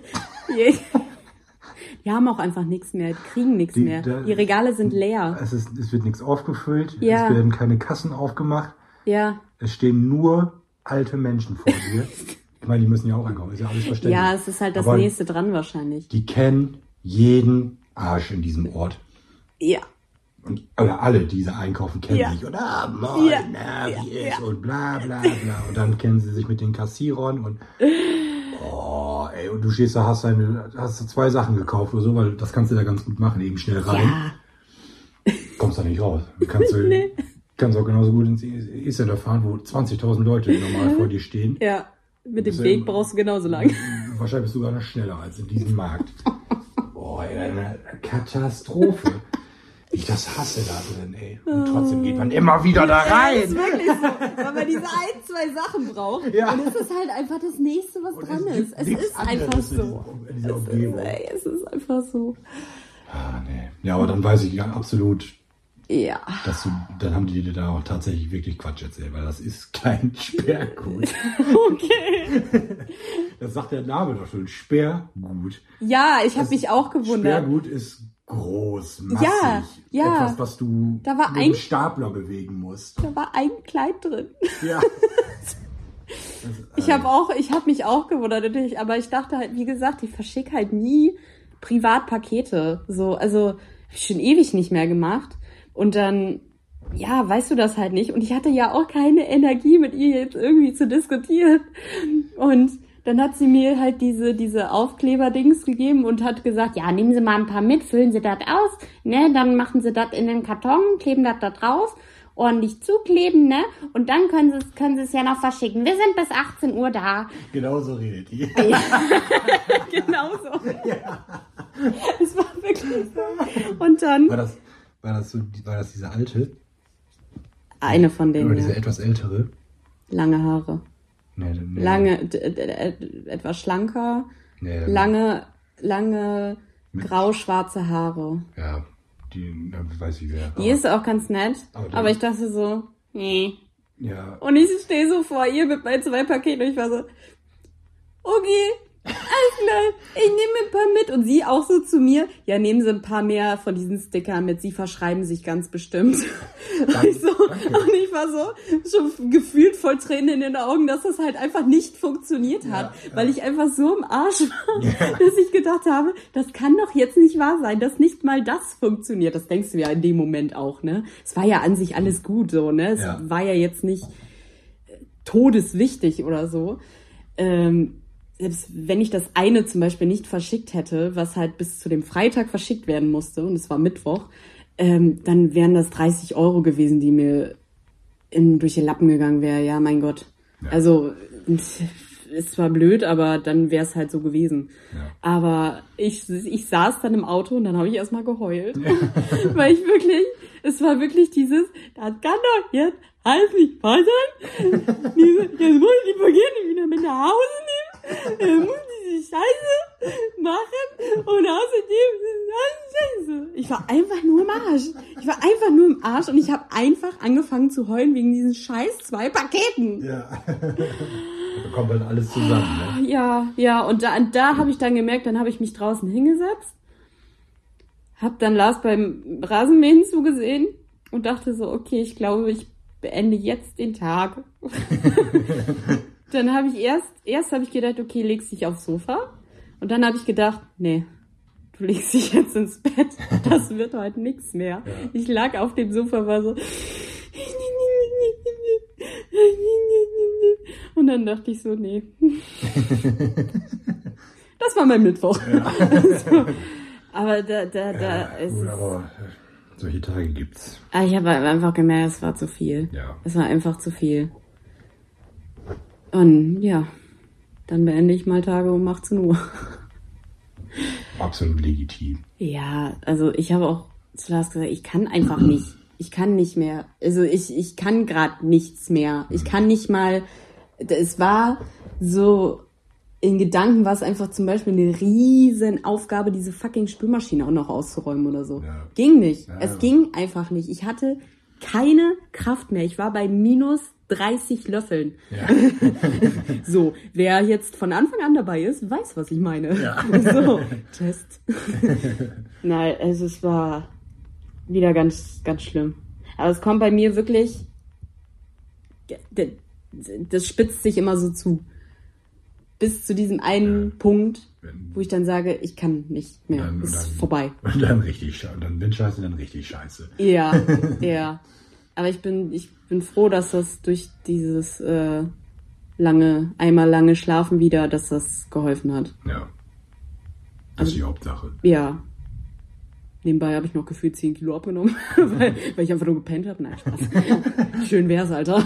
Die haben auch einfach nichts mehr, die kriegen nichts mehr. Die Regale sind leer. Es wird nichts aufgefüllt, ja. Es werden keine Kassen aufgemacht. Ja. Es stehen nur alte Menschen vor dir. Ich meine, die müssen ja auch einkaufen, ist ja alles verständlich. Ja, es ist halt das nächste dran wahrscheinlich. Die kennen jeden Arsch in diesem Ort. Ja. Oder alle, die sie einkaufen, kennen sich. Und moin, wie ist und bla bla bla. Und dann kennen sie sich mit den Kassierern und und du stehst da, hast du 2 Sachen gekauft oder so, weil das kannst du da ganz gut machen, eben schnell rein. Ja. Kommst da nicht raus. Kannst auch genauso gut ins E-Center fahren, wo 20.000 Leute normal vor dir stehen. Ja, mit dem Weg brauchst du genauso lang. Wahrscheinlich bist du sogar noch schneller als in diesem Markt. Eine Katastrophe. Ich das hasse da drin, ey. Und trotzdem geht man immer wieder da rein. Das ist wirklich so, weil man diese 2 Sachen braucht. Ja. Und es ist halt einfach das Nächste, was dran ist. Es ist einfach so. Es ist einfach so. Ah, nee. Ja, aber dann weiß ich ja absolut, ja, dann haben die dir da auch tatsächlich wirklich Quatsch erzählt, weil das ist kein Sperrgut. Okay. Das sagt der Name doch schon, Sperrgut. Ja, ich habe mich auch gewundert. Sperrgut ist groß, massig. Ja. Etwas, was du mit einem Stapler bewegen musst. Da war ein Kleid drin. Ja. Ich habe mich auch gewundert natürlich, aber ich dachte halt, wie gesagt, ich verschicke halt nie Privatpakete. So, also habe ich schon ewig nicht mehr gemacht. Und dann, weißt du das halt nicht. Und ich hatte ja auch keine Energie, mit ihr jetzt irgendwie zu diskutieren. Und dann hat sie mir halt diese Aufkleber-Dings gegeben und hat gesagt, ja, nehmen Sie mal ein paar mit, füllen Sie das aus, ne, dann machen Sie das in den Karton, kleben das da drauf, ordentlich zukleben, ne, und dann können Sie es ja noch verschicken. Wir sind bis 18 Uhr da. Genau so redet die. Ja. Genau so. Ja. Es war wirklich so. Und dann... War das diese alte? Eine von denen, oder diese etwas ältere? Lange Haare. Nee. Lange, etwas schlanker, lange grau-schwarze Haare. Ja, weiß ich wer. Die ist auch ganz nett, aber ich dachte so, nee. Ja. Und ich stehe so vor ihr mit meinen 2 Paketen und ich war so, okay, alles klar, ich nehme ein paar mit. Und sie auch so zu mir, ja, nehmen Sie ein paar mehr von diesen Stickern mit, Sie verschreiben sich ganz bestimmt. Und ich war so schon gefühlt voll Tränen in den Augen, dass das halt einfach nicht funktioniert hat, weil ich einfach so im Arsch war, dass ich gedacht habe, das kann doch jetzt nicht wahr sein, dass nicht mal das funktioniert. Das denkst du ja in dem Moment auch, ne? Es war ja an sich alles gut, so, ne? Es war ja jetzt nicht todeswichtig oder so. Selbst wenn ich das eine zum Beispiel nicht verschickt hätte, was halt bis zu dem Freitag verschickt werden musste, und es war Mittwoch, dann wären das 30 € gewesen, die mir durch die Lappen gegangen wären. Ja, mein Gott. Ja. Also, ist zwar blöd, aber dann wäre es halt so gewesen. Ja. Aber ich saß dann im Auto und dann habe ich erstmal geheult. Ja. Weil es war wirklich dieses, das kann doch jetzt alles nicht passen. Jetzt muss ich die Pakete wieder mit nach Hause nehmen. Jetzt muss ich diese Scheiße machen. Und außerdem ist alles Scheiße. Ich war einfach nur im Arsch. Und ich habe einfach angefangen zu heulen wegen diesen scheiß 2 Paketen. Ja. Da kommt halt alles zusammen, ne? Ja. Und da habe ich dann gemerkt, dann habe ich mich draußen hingesetzt. Hab dann Lars beim Rasenmähen zugesehen und dachte so, okay, ich glaube, ich beende jetzt den Tag. Dann habe ich erst habe ich gedacht, okay, legst dich aufs Sofa. Und dann habe ich gedacht, nee, du legst dich jetzt ins Bett. Das wird heute nichts mehr. Ja. Ich lag auf dem Sofa, war so. Und dann dachte ich so, nee. Das war mein Mittwoch. Ja. So. Aber aber solche Tage gibt's. Ich habe einfach gemerkt, es war zu viel. Ja. Es war einfach zu viel. Und ja, dann beende ich mal Tage um 18 Uhr. Absolut legitim. Ja, also ich habe auch zu Lars gesagt, ich kann einfach nicht. Ich kann nicht mehr. Also ich kann gerade nichts mehr. Ich kann nicht mal. Es war so. In Gedanken war es einfach zum Beispiel eine riesen Aufgabe, diese fucking Spülmaschine auch noch auszuräumen oder so. Ja. Ging nicht. Ja. Es ging einfach nicht. Ich hatte keine Kraft mehr. Ich war bei minus 30 Löffeln. Ja. So, wer jetzt von Anfang an dabei ist, weiß, was ich meine. Ja. So, Test. Nein, also es war wieder ganz, ganz schlimm. Aber es kommt bei mir wirklich, das spitzt sich immer so zu. Bis zu diesem einen Bin ich sage, ich kann nicht mehr. Ist vorbei. Und dann richtig, wenn scheiße, dann richtig scheiße. Ja. Aber ich bin froh, dass das durch dieses lange Schlafen wieder, dass das geholfen hat. Ja. Das ist die Hauptsache. Ja. Nebenbei habe ich noch gefühlt 10 Kilo abgenommen, weil ich einfach nur gepennt habe. Nein, Spaß. Schön wär's, Alter.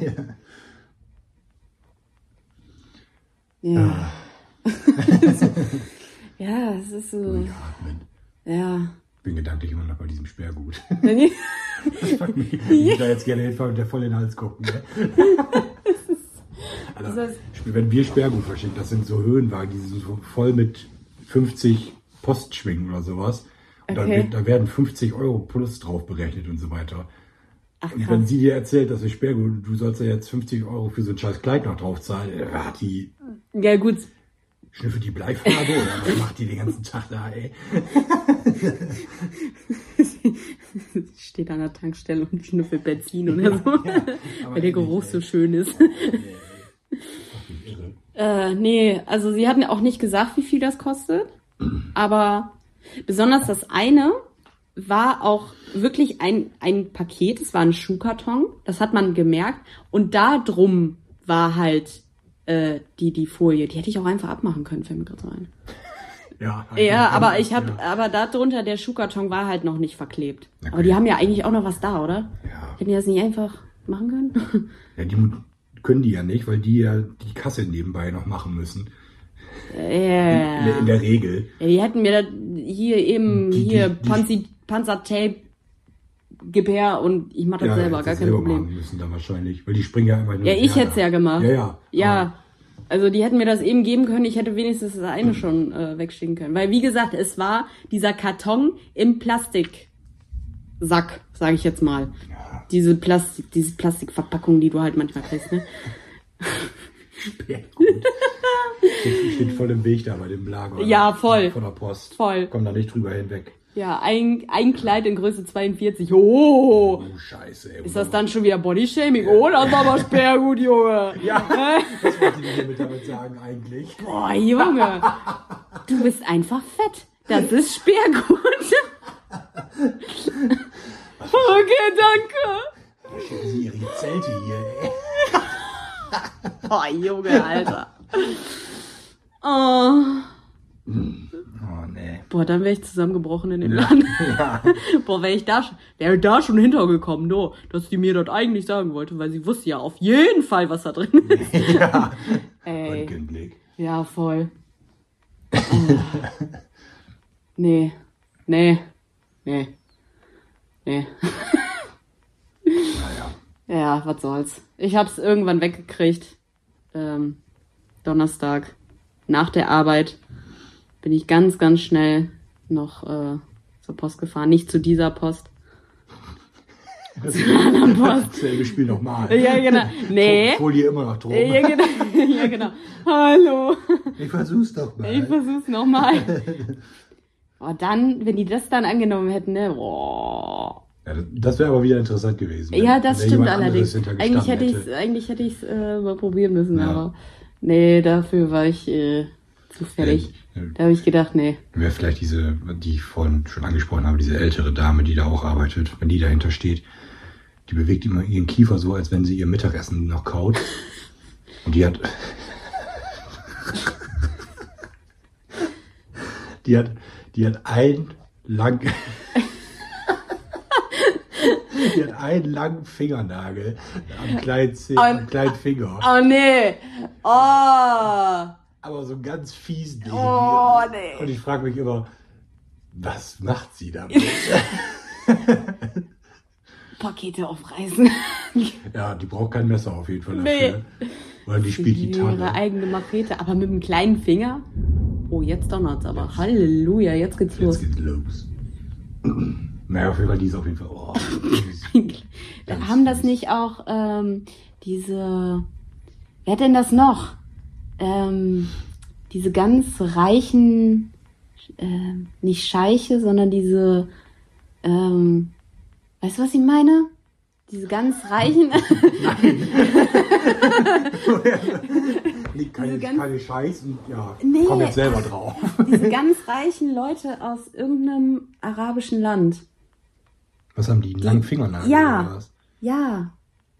Ja. Ja, es ist so. Atmen. Ja. Ich bin gedanklich immer noch bei diesem Sperrgut. Das fuckt mich. Ich würde da jetzt gerne hinfahren und voll in den Hals gucken. Ne? Also, wenn wir Sperrgut verschicken, das sind so Höhenwagen, die sind so voll mit 50 Postschwingen oder sowas. Und okay. Da werden 50 € plus drauf berechnet und so weiter. Ach, und wenn sie dir erzählt, dass ich Sperrgut, du sollst ja jetzt 50 € für so ein scheiß Kleid noch drauf zahlen, hat die... Ja, gut. Schnüffelt die Bleifarbe oder was macht die den ganzen Tag da, ey? Steht an der Tankstelle und schnüffelt Benzin oder so. Ja, weil der Geruch so schön ist. Nee, also sie hatten auch nicht gesagt, wie viel das kostet. Aber besonders das eine war auch wirklich ein Paket, es war ein Schuhkarton, das hat man gemerkt. Und da drum war halt die Folie, die hätte ich auch einfach abmachen können, fällt mir gerade so ein. Ja, aber aber da drunter der Schuhkarton war halt noch nicht verklebt. Okay. Aber die haben ja eigentlich auch noch was da, oder? Ja. Hätten die das nicht einfach machen können? Ja, die können die ja nicht, weil die ja die Kasse nebenbei noch machen müssen. Ja. In der Regel. Ja, die hätten mir da hier Panzertape gib her und ich mache das selber, gar kein Problem. Machen müssen dann wahrscheinlich, weil die springen ja immer. Ja, ich hätte es ja gemacht. Ja. Also die hätten mir das eben geben können, ich hätte wenigstens das eine schon wegschicken können. Weil wie gesagt, es war dieser Karton im Plastik Sack, sage ich jetzt mal. Ja. Diese Plastikverpackung, die du halt manchmal kriegst, ne? Sperrgut. Steht voll im Weg da bei dem Lager. Ja, voll. Von der Post. Voll. Komm da nicht drüber hinweg. Ja, ein Kleid in Größe 42. Oh, Scheiße, ey. ist das dann schon wieder Bodyshaming? Oh, das ist aber Sperrgut, Junge. Ja, was wollte ich dir damit sagen eigentlich? Boah, Junge. Du bist einfach fett. Das ist Sperrgut. Okay, danke. Schicken Sie Ihre Zelte hier, ey. Boah, Junge, Alter. Oh. Oh, nee. Boah, dann wäre ich zusammengebrochen in dem Laden. Ja. Boah, wäre da schon hintergekommen, no, dass die mir dort eigentlich sagen wollte, weil sie wusste ja auf jeden Fall, was da drin ist. Ja. Ey. Röntgenblick. Ja, voll. Nee. Naja. Ja, was soll's. Ich hab's irgendwann weggekriegt. Donnerstag. Nach der Arbeit bin ich ganz, ganz schnell noch zur Post gefahren. Nicht zu dieser Post. Zu einer anderen Post. Dasselbe Spiel nochmal. Ja, genau. Nee. Folie immer noch drum. Ja, genau. Ja, genau. Hallo. Ich versuch's doch mal. Ich versuch's nochmal. Oh, dann, wenn die das dann angenommen hätten, ne? Boah. Ja, das wäre aber wieder interessant gewesen. Ja, das wenn stimmt jemand anderes allerdings. hintergestanden Eigentlich hätte ich's mal probieren müssen, Ja. aber nee, dafür war ich zu fertig. Ja. Da habe ich gedacht, nee. Wäre vielleicht diese, die ich vorhin schon angesprochen habe, diese ältere Dame, die da auch arbeitet, wenn die dahinter steht, die bewegt immer ihren Kiefer so, als wenn sie ihr Mittagessen noch kaut. Und die hat die hat einen langen Fingernagel am kleinen Finger. Oh nee. Oh. Aber so einen ganz fiesen Ding. Oh, nee. Und ich frage mich immer, was macht sie damit? Pakete aufreißen. Ja, die braucht kein Messer auf jeden Fall Nee. dafür. Oder die spielt Ihre Gitarre. eigene Machete, aber mit einem kleinen Finger. Oh, jetzt donnert's aber. Halleluja, jetzt geht's los. Jetzt geht's los. Naja, auf jeden Fall, die ist auf jeden Fall. Oh, Da haben das nicht auch diese. Wer hat denn das noch? Diese ganz reichen, nicht Scheiche, sondern diese, weißt du, was ich meine? Diese ganz reichen. keine Scheiß und ja, Nee. komm jetzt selber drauf. Diese ganz reichen Leute aus irgendeinem arabischen Land. Was haben die? Einen langen Fingernagel Ja. oder was? Ja.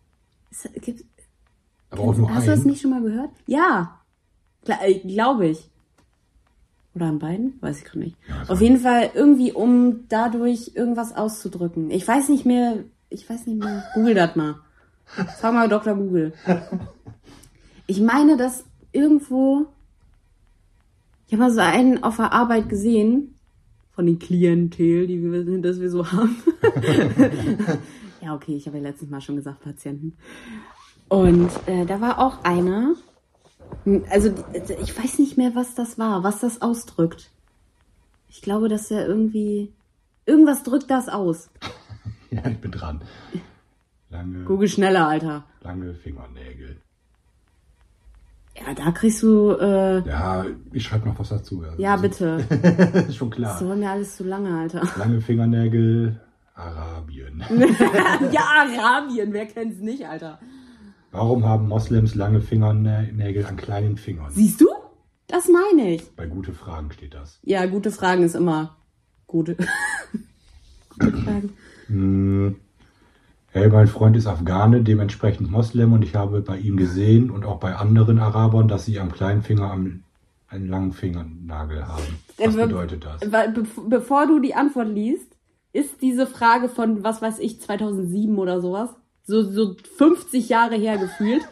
Aber auch nur Hast du das einen. nicht schon mal gehört? Ja. Glaube ich. Oder an beiden? Weiß ich gerade nicht. Ja, Auf jeden Fall irgendwie, um dadurch irgendwas auszudrücken. Ich weiß nicht mehr. Google das mal. Frag mal Dr. Google. Ich meine, dass irgendwo. Ich habe mal so einen auf der Arbeit gesehen. Von den Klientel, das wir so haben. Ja, okay, ich habe ja letztes Mal schon gesagt, Patienten. Und da war auch einer. Also, ich weiß nicht mehr, was das war, was das ausdrückt. Ich glaube, dass er irgendwie. Irgendwas drückt das aus. Ja, ich bin dran. Google schneller, Alter. Lange Fingernägel. Ja, da kriegst du. Ja, ich schreibe noch was dazu. Also, Ja, bitte. ist schon klar. Das war mir alles zu lange, Alter. Lange Fingernägel, Arabien. Ja, Arabien, wer kennt's nicht, Alter? Warum haben Moslems lange Fingernägel an kleinen Fingern? Siehst du? Das meine ich. Bei gute Fragen steht das. Ja, gute Fragen ist immer gute. Gute Fragen. Hey, mein Freund ist Afghane, dementsprechend Moslem, und ich habe bei ihm gesehen und auch bei anderen Arabern, dass sie am kleinen Finger einen langen Fingernagel haben. Was bedeutet das? Bevor du die Antwort liest, ist diese Frage von, was weiß ich, 2007 oder sowas, so 50 Jahre her gefühlt.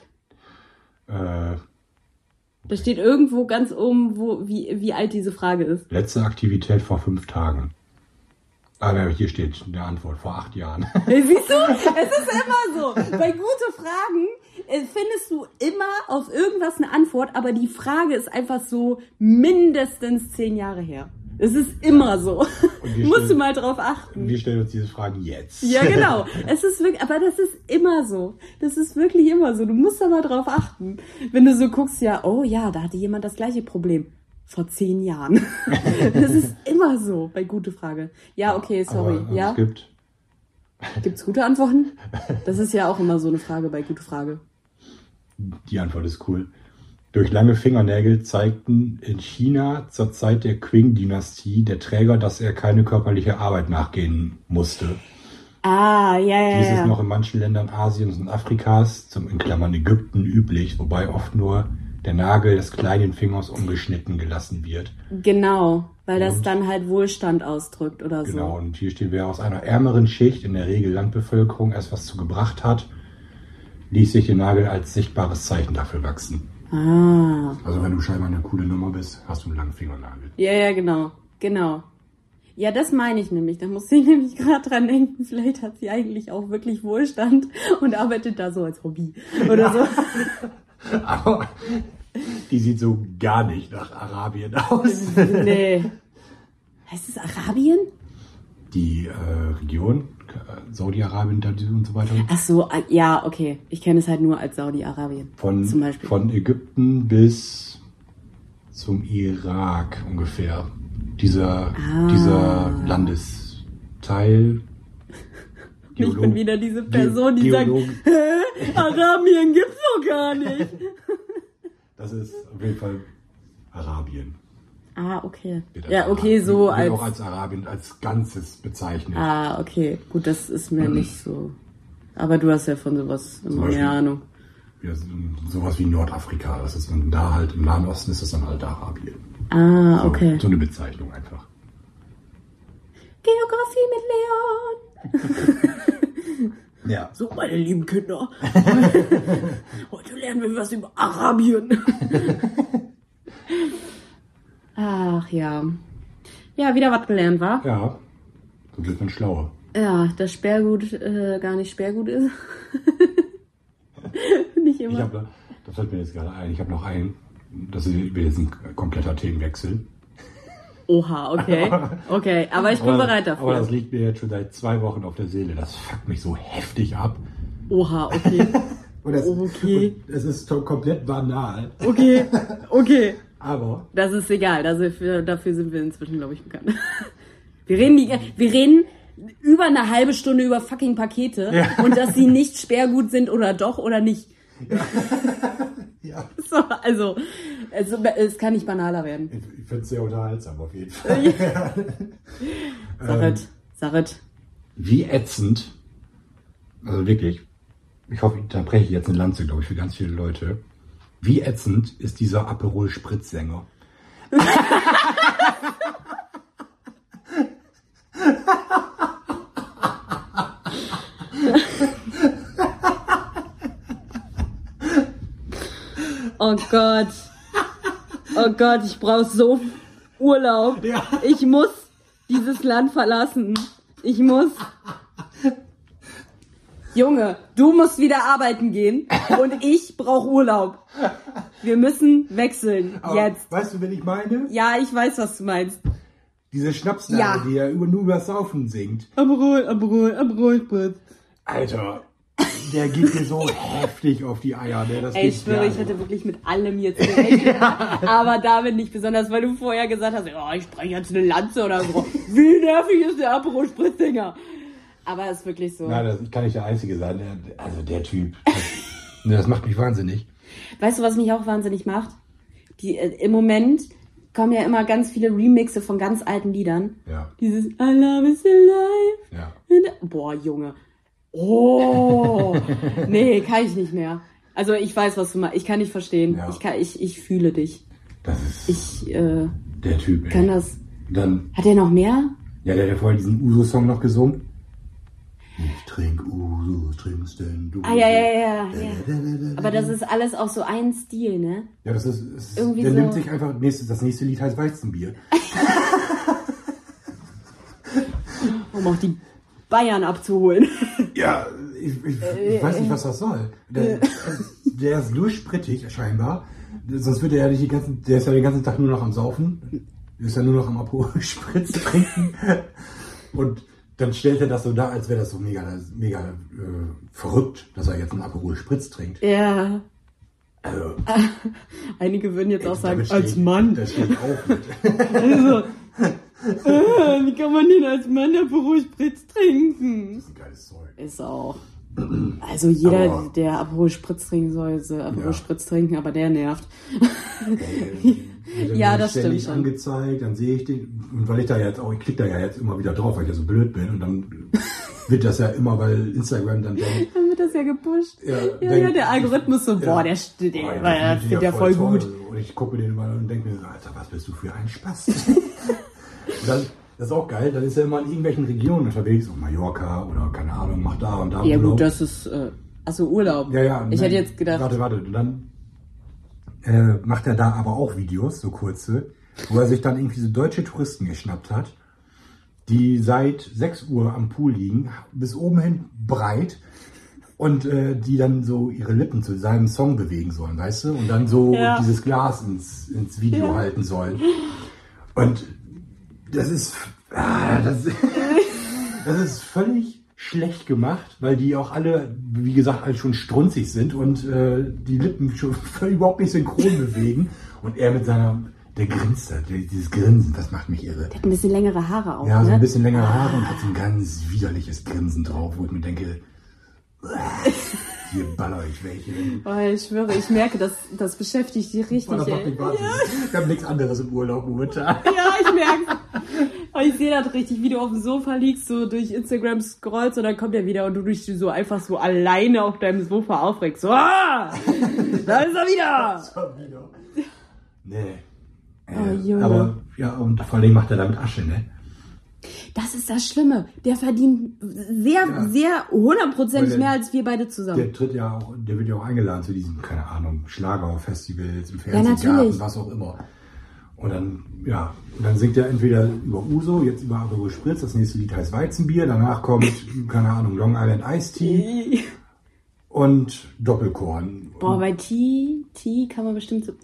Da steht irgendwo ganz oben, wie alt diese Frage ist. Letzte Aktivität vor 5 Tagen. Aber hier steht eine Antwort vor 8 Jahren. Siehst du? Es ist immer so. Bei gute Fragen findest du immer auf irgendwas eine Antwort, aber die Frage ist einfach so mindestens 10 Jahre her. Es ist immer so. Musst du mal drauf achten. Wir stellen uns diese Fragen jetzt. Ja, genau. Es ist wirklich, aber das ist immer so. Das ist wirklich immer so. Du musst da mal drauf achten. Wenn du so guckst, ja, oh ja, da hatte jemand das gleiche Problem. Vor 10 Jahren. Das ist immer so bei Gute Frage. Ja, okay, sorry. Aber ja? Gibt's gute Antworten? Das ist ja auch immer so eine Frage bei Gute Frage. Die Antwort ist cool. Durch lange Fingernägel zeigten in China zur Zeit der Qing-Dynastie der Träger, dass er keine körperliche Arbeit nachgehen musste. Ah, ja. Dies ist noch in manchen Ländern Asiens und Afrikas, in Klammern Ägypten, üblich, wobei oft nur der Nagel des kleinen Fingers ungeschnitten gelassen wird. Genau, weil das dann halt Wohlstand ausdrückt oder so. Genau, und hier steht, wer aus einer ärmeren Schicht, in der Regel Landbevölkerung, erst was zu gebracht hat, ließ sich den Nagel als sichtbares Zeichen dafür wachsen. Ah. Also wenn du scheinbar eine coole Nummer bist, hast du einen langen Fingernagel. Ja, genau. Ja, das meine ich nämlich. Da muss ich nämlich gerade dran denken, vielleicht hat sie eigentlich auch wirklich Wohlstand und arbeitet da so als Hobby oder so. Aber die sieht so gar nicht nach Arabien aus. Nee. Heißt es Arabien? Die Region, Saudi-Arabien und so weiter. Ach so, ja, okay. Ich kenne es halt nur als Saudi-Arabien. Zum Beispiel. Von Ägypten bis zum Irak ungefähr. Dieser Landesteil. Ich bin wieder diese Person, die sagt, Arabien gibt's doch gar nicht. Das ist auf jeden Fall Arabien. Ah, okay. Ja, okay, so wird als... auch als Arabien als Ganzes bezeichnet. Ah, okay. Gut, das ist mir nicht so... Aber du hast ja von sowas immer mehr Ahnung. Ja, sowas wie Nordafrika. Das ist dann da halt, im Nahen Osten ist es dann halt Arabien. Ah, okay. So eine Bezeichnung einfach. Geografie mit Leon. Ja. So, meine lieben Kinder. Heute lernen wir was über Arabien. Ach ja. Ja, wieder was gelernt, wa? Ja. So wird man schlauer. Ja, dass Sperrgut gar nicht Sperrgut ist. Nicht immer. Das fällt mir jetzt gerade ein. Ich habe noch einen. Das wird jetzt ein kompletter Themenwechsel. Oha, okay. Okay, aber ich bin bereit dafür. Aber das liegt mir jetzt schon seit 2 Wochen auf der Seele. Das fuckt mich so heftig ab. Oha, okay. Und es ist komplett banal. Okay. Aber... Das ist egal. Dafür sind wir inzwischen, glaube ich, bekannt. Wir reden über eine halbe Stunde über fucking Pakete und dass sie nicht Sperrgut sind oder doch oder nicht. Ja. So, also, es kann nicht banaler werden. Ich finde es sehr unterhaltsam auf jeden Fall. Sarit. Wie ätzend, also wirklich, ich hoffe, da breche ich jetzt eine Lanze, glaube ich, für ganz viele Leute. Wie ätzend ist dieser Aperol-Spritz-Sänger? Oh Gott, ich brauche so Urlaub. Ja. Ich muss dieses Land verlassen. Junge, du musst wieder arbeiten gehen und ich brauche Urlaub. Wir müssen wechseln. Aber jetzt. Weißt du, wen ich meine? Ja, ich weiß, was du meinst. Diese Schnapsnase, die ja nur über Saufen singt. Aperol, Spritz. Alter, der geht mir so heftig auf die Eier. Ich schwöre, ich hätte wirklich mit allem jetzt gerechnet. Aber damit nicht besonders, weil du vorher gesagt hast, oh, ich spreche jetzt eine Lanze oder so. Wie nervig ist der Aperol Spritz-Dinger? Aber es ist wirklich so. Nein, das kann nicht der Einzige sein. Also der Typ. Das macht mich wahnsinnig. Weißt du, was mich auch wahnsinnig macht? Im Moment kommen ja immer ganz viele Remixe von ganz alten Liedern. Ja. Dieses I love is alive. Ja. Boah, Junge. Oh. Nee, kann ich nicht mehr. Also ich weiß, was du meinst. Ich kann nicht verstehen. Ja. Ich fühle dich. Das ist der Typ. Kann das. Dann, hat er noch mehr? Ja, der hat ja vorher diesen Uso-Song noch gesungen. Ich trink Uso, trinkst denn du? Ah, ja. Aber das ist alles auch so ein Stil, ne? Ja, das ist irgendwie der so. nimmt sich einfach, das nächste Lied heißt Weizenbier. Um auch die Bayern abzuholen. Ja, ich weiß nicht, was das soll. Der ist nur sprittig, scheinbar. Sonst würde er ja nicht der ist ja den ganzen Tag nur noch am Saufen. ist ja nur noch am Aperol Spritz trinken. Und dann stellt er das so dar, als wäre das so mega verrückt, dass er jetzt einen Aperol Spritz trinkt. Ja. Also, einige würden jetzt auch sagen, als Mann. Das steht auch mit. Also, wie kann man denn als Mann Aperol Spritz trinken? Das ist ein geiles Zeug. Ist auch. Also jeder, der Aperol Spritz trinken soll Aperol Spritz trinken, aber der nervt. Ja, das stimmt schon. Angezeigt, dann sehe ich den, und weil ich klicke da ja jetzt immer wieder drauf, weil ich ja so blöd bin, und dann wird das ja immer, weil Instagram dann denkt. Dann wird das ja gepusht. Ja, der Algorithmus so, der findet ja voll gut. Und ich gucke den mal und denke mir, Alter, was bist du für ein Spaß? Und dann, das ist auch geil, dann ist er immer in irgendwelchen Regionen unterwegs, auf Mallorca oder keine Ahnung, macht da und da Ja Urlaub. Gut, das ist, Urlaub. Ja. Ich hätte jetzt gedacht. Warte, und dann macht er da aber auch Videos, so kurze, wo er sich dann irgendwie so deutsche Touristen geschnappt hat, die seit 6 Uhr am Pool liegen, bis oben hin breit, und die dann so ihre Lippen zu seinem Song bewegen sollen, weißt du? Und dann so dieses Glas ins Video halten sollen. Und das ist völlig schlecht gemacht, weil die auch alle, wie gesagt, halt schon strunzig sind und die Lippen schon überhaupt nicht synchron bewegen. Und er mit der grinst da, dieses Grinsen, das macht mich irre. Der hat ein bisschen längere Haare auch, ja, so ein bisschen längere Haare und hat so ein ganz widerliches Grinsen drauf, wo ich mir denke, hier baller ich welche. Oh, ich schwöre, ich merke, das beschäftigt dich richtig. Das macht mich wahnsinnig. Ich habe nichts anderes im Urlaub momentan. Ja, ich merke. Aber ich sehe das richtig, wie du auf dem Sofa liegst, so durch Instagram scrollst, und dann kommt er wieder und du dich so einfach so alleine auf deinem Sofa aufregst. So, da ist er wieder! Nee. Oh, Junge. Aber, ja, und vor allem macht er damit Asche, ne? Das ist das Schlimme. Der verdient sehr 100% mehr als wir beide zusammen. Der wird ja auch eingeladen zu diesen, keine Ahnung, Schlagerfestivals, im Fernsehgarten, was auch immer. Und dann singt er entweder über Uso, jetzt über Aperol Spritz, das nächste Lied heißt Weizenbier, danach kommt, keine Ahnung, Long Island Iced Tea und Doppelkorn. Boah, bei T kann man bestimmt so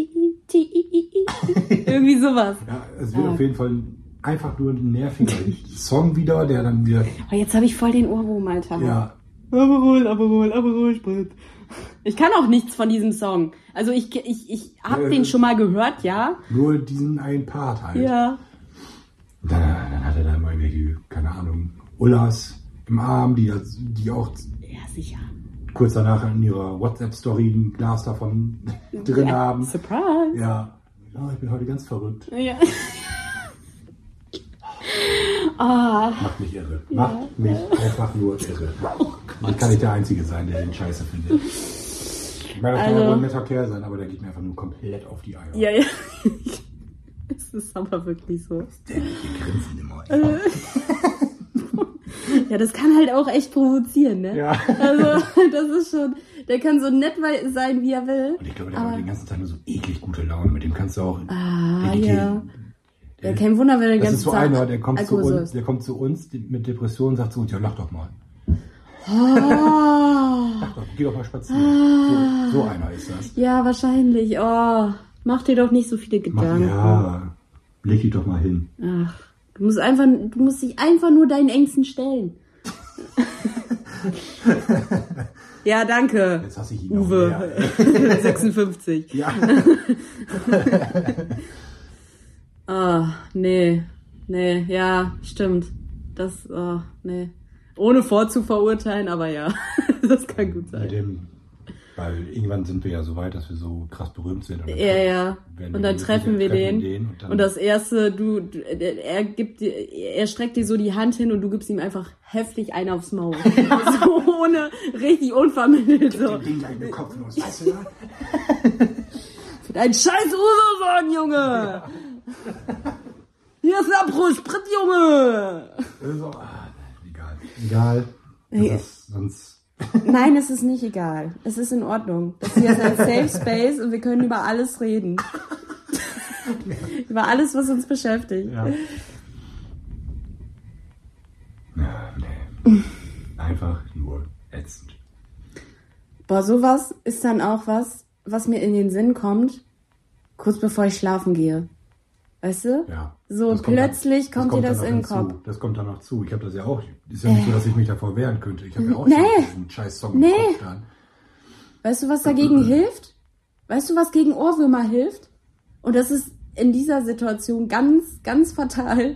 irgendwie sowas. Ja, es wird auf jeden Fall einfach nur ein nerviger Song wieder, der dann wieder... Aber jetzt habe ich voll den Ohrwurm, Alter. Ja. Aperol Spritz. Ich kann auch nichts von diesem Song. Also ich habe den schon mal gehört, ja. Nur diesen einen Part halt. Ja. Dann hat er da mal irgendwelche, keine Ahnung, Ullas im Arm, die auch sicher. Kurz danach in ihrer WhatsApp-Story ein Glas davon drin haben. Surprise! Ja. Oh, ich bin heute ganz verrückt. Ja. Macht mich irre. Ja. Macht mich einfach nur irre. Ich kann nicht der Einzige sein, der den Scheiße findet. Ich meine, das kann ja wohl ein netter Kerl sein, aber der geht mir einfach nur komplett auf die Eier. Ja. Es ist aber wirklich so. Der grinsen immer. Ja, das kann halt auch echt provozieren, ne? Ja. Also, das ist schon... Der kann so nett sein, wie er will. Und ich glaube, der hat den ganzen Tag nur so eklig gute Laune. Mit dem kannst du auch... Ja, kein Wunder, wenn er den ganzen Tag... Das ist so einer, der kommt zu uns mit Depressionen und sagt so, ja, lach doch mal. Lach doch, geh doch mal spazieren. So einer ist das. Ja, wahrscheinlich. Oh, mach dir doch nicht so viele Gedanken. Leg dich doch mal hin. Ach, du musst dich einfach nur deinen Ängsten stellen. Ja, danke. Jetzt hasse ich ihn Uwe. 56. Ja. Nee, ja, stimmt. Nee. Ohne vorzuverurteilen, aber ja, das kann gut sein. Weil irgendwann sind wir ja so weit, dass wir so krass berühmt sind. Und dann treffen wir den. Und das Erste, er streckt dir so die Hand hin und du gibst ihm einfach heftig einen aufs Maul. So ohne, richtig unvermittelt. So. Den gleich mit Kopf los, weißt du, ja? Für deinen scheiß Uso-Song, Junge! Ja. Hier ist ein Aperol Spritz, Junge! So, egal. Sonst... Nein, es ist nicht egal. Es ist in Ordnung. Das hier ist ein Safe Space und wir können über alles reden. Über alles, was uns beschäftigt. Ja. Nee. Einfach nur ätzend. Boah, sowas ist dann auch was mir in den Sinn kommt, kurz bevor ich schlafen gehe. Weißt du? Ja. So plötzlich kommt dir das in den Kopf. Das kommt dann noch zu. Ich habe das ja auch. Ist ja nicht so, dass ich mich davor wehren könnte. Ich habe ja auch schon diesen scheiß Song im Kopf dann. Weißt du, was dagegen hilft? Weißt du, was gegen Ohrwürmer hilft? Und das ist in dieser Situation ganz, ganz fatal.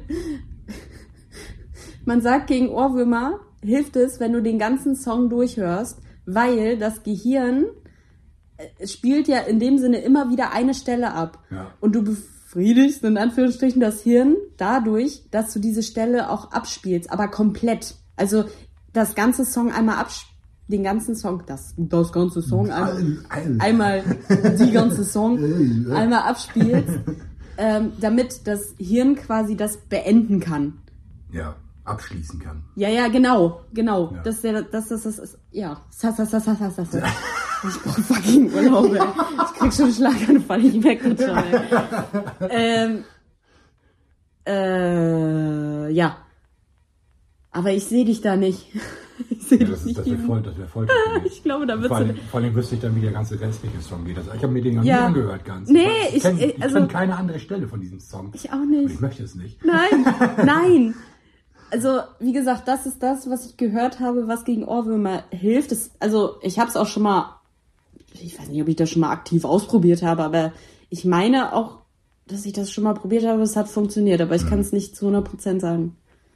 Man sagt, gegen Ohrwürmer hilft es, wenn du den ganzen Song durchhörst, weil das Gehirn spielt ja in dem Sinne immer wieder eine Stelle ab. Ja. Und du befriedigst in Anführungsstrichen das Hirn dadurch, dass du diese Stelle auch abspielst, aber komplett. Also das ganze Song einmal den ganzen Song, das ganze Song einmal die ganze Song einmal abspielst, damit das Hirn quasi das beenden kann. Ja, abschließen kann. Ja, genau. Ja. Das ist, ja. Ich brauch fucking Urlaub, ey. Ich krieg schon einen Schlaganfall, ich merke das schon, ey. Ja. Aber ich sehe dich da nicht. Das wäre Folter für mich. Ich glaube, da wird vor allem wüsste ich dann, wie der ganze restliche Song geht. Also ich habe mir den noch nie angehört ganz. Nee, ich kenne keine andere Stelle von diesem Song. Ich auch nicht. Und ich möchte es nicht. Nein. Also, wie gesagt, das ist das, was ich gehört habe, was gegen Ohrwürmer hilft. Ich habe es auch schon mal, ich weiß nicht, ob ich das schon mal aktiv ausprobiert habe, aber ich meine auch, dass ich das schon mal probiert habe, es hat funktioniert, aber ich kann es nicht zu 100% sagen.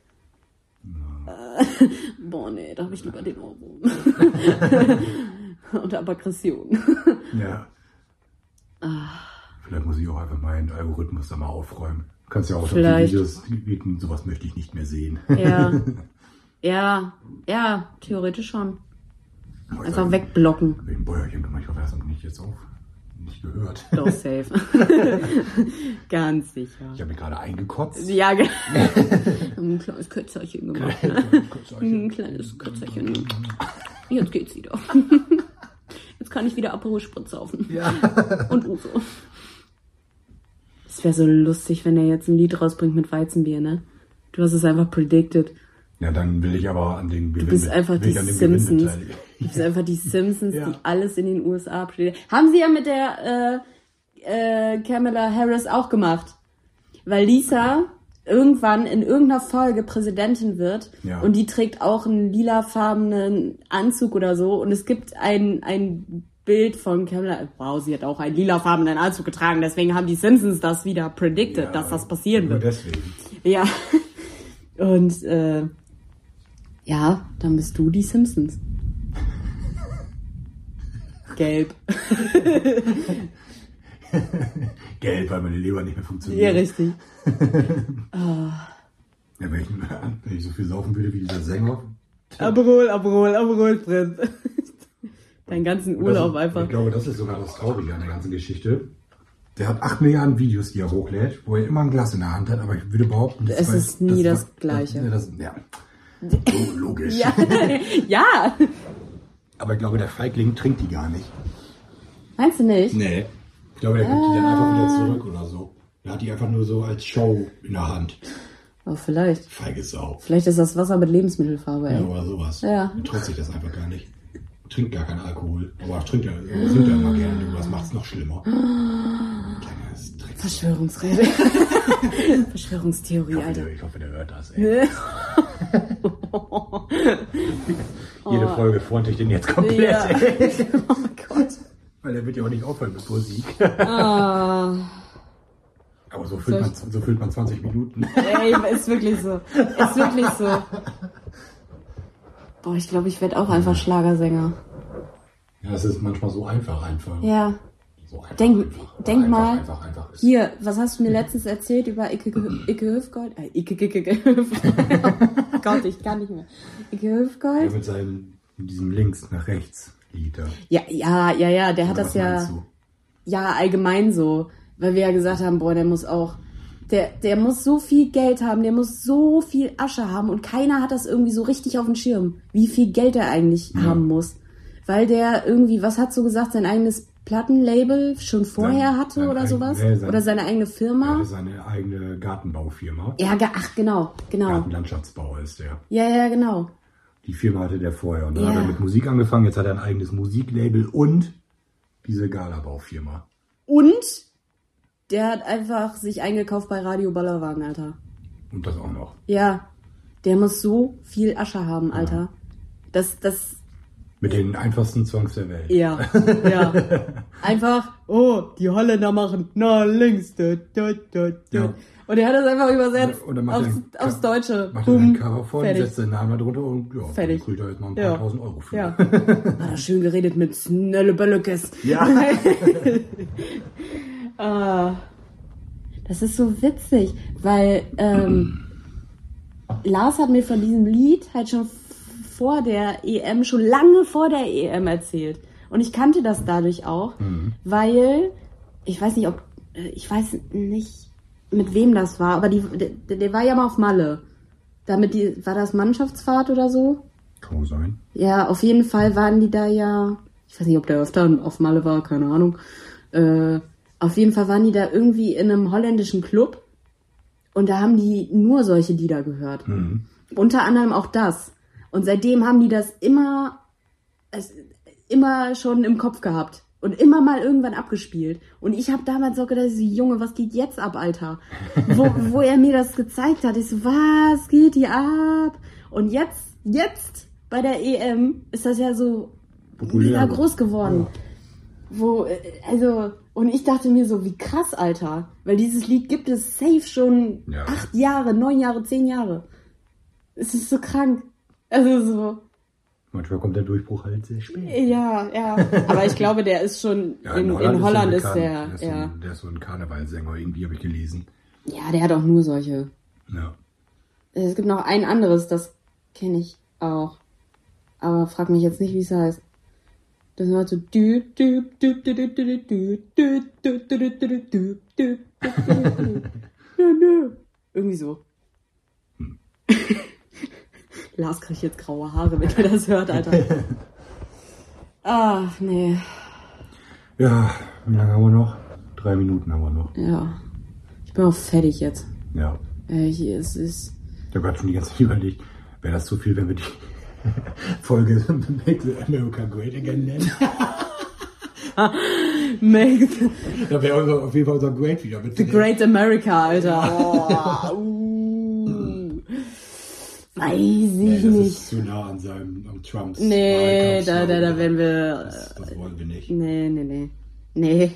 Boah, nee, da habe ich lieber den Ohrwurm. Und Aggression. Ja. Vielleicht muss ich auch einfach meinen Algorithmus da mal aufräumen. Du kannst ja auch auf die Videos bieten, sowas möchte ich nicht mehr sehen. Ja, theoretisch schon. Einfach wegblocken. Wegen Bäuerchen kann man das nicht jetzt auch nicht gehört. Doch, safe. Ganz sicher. Ich habe mir gerade eingekotzt. Ja, ein kleines Kötzerchen gemacht. Ne? Ein kleines Kötzerchen. Jetzt geht's wieder. Jetzt kann ich wieder Aperol Spritz saufen. Ja. Und Uso. Es wäre so lustig, wenn er jetzt ein Lied rausbringt mit Weizenbier, ne? Du hast es einfach predicted. Ja, dann will ich aber an den Gewinn. Du bist einfach die Simpsons. Du bist einfach die Simpsons, die alles in den USA predigen. Haben sie ja mit der Kamala Harris auch gemacht. Weil Lisa irgendwann in irgendeiner Folge Präsidentin wird und die trägt auch einen lilafarbenen Anzug oder so und es gibt ein Bild von Kamala, wow, sie hat auch einen lilafarbenen Anzug getragen, deswegen haben die Simpsons das wieder predicted, dass das passieren wird. Deswegen. Ja. Und dann bist du die Simpsons. Gelb. Gelb, weil meine Leber nicht mehr funktioniert. Ja, richtig. Ja, wenn ich so viel saufen würde wie dieser Sänger. Aperol, Prinz. Deinen ganzen Urlaub einfach. Ich glaube, das ist sogar das Traurige an der ganzen Geschichte. Der hat 8 Milliarden Videos, die er hochlädt, wo er immer ein Glas in der Hand hat, aber ich würde behaupten, es ist nie das Gleiche. Logisch. Ja. Aber ich glaube, der Feigling trinkt die gar nicht. Meinst du nicht? Nee. Ich glaube, der gibt die dann einfach wieder zurück oder so. Der hat die einfach nur so als Show in der Hand. Oh, vielleicht. Feige Sau. Vielleicht ist das Wasser mit Lebensmittelfarbe, ey. Ja, oder sowas. Ja. Er traut sich das einfach gar nicht. Trinkt gar keinen Alkohol. Aber singt ja immer gerne. Das macht es noch schlimmer. Kleines Dreck. Verschwörungsrede. Verschwörungstheorie, Alter. Ich hoffe, der hört das, ey. Jede Folge fronte ich den jetzt komplett, ey. Oh mein Gott. Weil er wird ja auch nicht aufhören mit Musik. Aber so füllt man 20 Minuten. Ey, ist wirklich so. Boah, ich glaube, ich werde auch einfach Schlagersänger. Ja, es ist manchmal so einfach. Ja. So einfach, denk mal. Einfach hier, was hast du mir letztens erzählt über Icke Hüfgold? Gott, ich kann nicht mehr. Icke Hüfgold? Ja, mit diesem links nach rechts Lied da. Ja, der hat das ja. Ja, allgemein so. Weil wir ja gesagt haben, boah, der muss auch. Der muss so viel Geld haben, der muss so viel Asche haben und keiner hat das irgendwie so richtig auf dem Schirm, wie viel Geld er eigentlich haben muss. Weil der irgendwie, was hat so gesagt, sein eigenes Plattenlabel schon vorher hatte oder sowas? Oder seine eigene Firma? Seine eigene Gartenbaufirma. Ja, genau. Gartenlandschaftsbau ist der. Ja, genau. Die Firma hatte der vorher. Und dann hat er mit Musik angefangen, jetzt hat er ein eigenes Musiklabel und diese Galabaufirma. Und Der hat einfach sich eingekauft bei Radio Ballerwagen, Alter. Und das auch noch. Ja, der muss so viel Asche haben, Alter. Ja. Das... Mit den einfachsten Songs der Welt. Ja. Einfach, die Holländer machen nach links. Ja. Und er hat das einfach übersetzt aufs Deutsche. Macht er ein Cover vor, setzt seinen Namen da drunter und fertig. Dann kriegt er jetzt mal ein paar tausend Euro für. Ja. Hat er schön geredet mit Snelle Böllekes. Ja. Das ist so witzig, weil Lars hat mir von diesem Lied halt schon vor der EM, schon lange vor der EM erzählt. Und ich kannte das dadurch auch, weil, ich weiß nicht, mit wem das war, aber der war ja mal auf Malle. War das Mannschaftsfahrt oder so? Kann sein. Ja, auf jeden Fall waren die da ja, ich weiß nicht, ob der öfter auf Malle war, keine Ahnung. Auf jeden Fall waren die da irgendwie in einem holländischen Club und da haben die nur solche Lieder gehört. Unter anderem auch das. Und seitdem haben die das immer schon im Kopf gehabt. Und immer mal irgendwann abgespielt. Und ich habe damals so gedacht, Junge, was geht jetzt ab, Alter? Wo er mir das gezeigt hat, ich so, was geht hier ab? Und jetzt bei der EM ist das ja so wieder groß geworden. Ja. Und ich dachte mir so, wie krass, Alter. Weil dieses Lied gibt es safe schon 8 Jahre, 9 Jahre, 10 Jahre. Es ist so krank. Also so. Manchmal kommt der Durchbruch halt sehr spät. Ja. Aber ich glaube, der ist schon, in Holland ist der. Der ist so ein Karnevalsänger, irgendwie habe ich gelesen. Ja, der hat auch nur solche. Ja. Es gibt noch ein anderes, das kenne ich auch. Aber frag mich jetzt nicht, wie es heißt. Das war so irgendwie so. Lars kriegt jetzt graue Haare, wenn er das hört, Alter. Ach, nee. Ja, wie lange haben wir noch? 3 Minuten haben wir noch. Ja. Ich bin auch fertig jetzt. Ja. Ich habe gerade schon die ganze Zeit überlegt, wäre das zu viel, wenn wir die Folge Make America Great Again nennen? Da wäre auf jeden Fall unser Great wieder mit. The Great America, Alter. Weiß ich nicht. Das ist zu nah an am Trumps. Nee, da werden wir. Das wollen wir nicht. Nee.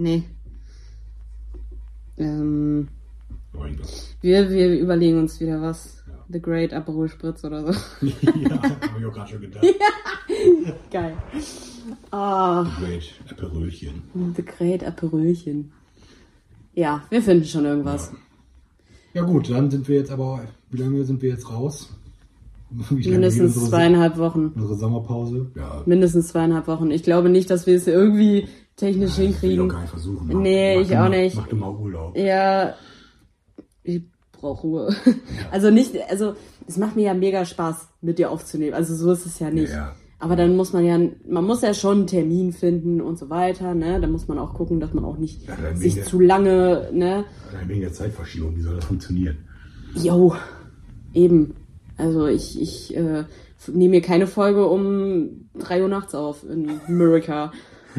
Wir überlegen uns wieder was. Ja. The Great Aperol Spritz oder so. Ja, habe ich auch gerade schon gedacht. Ja. Geil. The Great Aperolchen. The Great Aperolchen. Ja, wir finden schon irgendwas. Ja gut, dann sind wir jetzt aber, wie lange sind wir jetzt raus? Mindestens 2,5 Wochen. Unsere Sommerpause? Ja. Mindestens 2,5 Wochen. Ich glaube nicht, dass wir es irgendwie technisch hinkriegen. Ich will doch gar nicht versuchen. Nee, ich auch nicht. Mach du mal Urlaub. Ja, ich brauche Ruhe. Ja. Also es macht mir ja mega Spaß, mit dir aufzunehmen. Also so ist es ja nicht. Ja. Aber dann muss man muss ja schon einen Termin finden und so weiter, ne? Da muss man auch gucken, dass man auch nicht sich zu lange, ne? Wegen der Zeitverschiebung, wie soll das funktionieren? Jo, eben. Also ich nehme mir keine Folge um 3 Uhr nachts auf in America.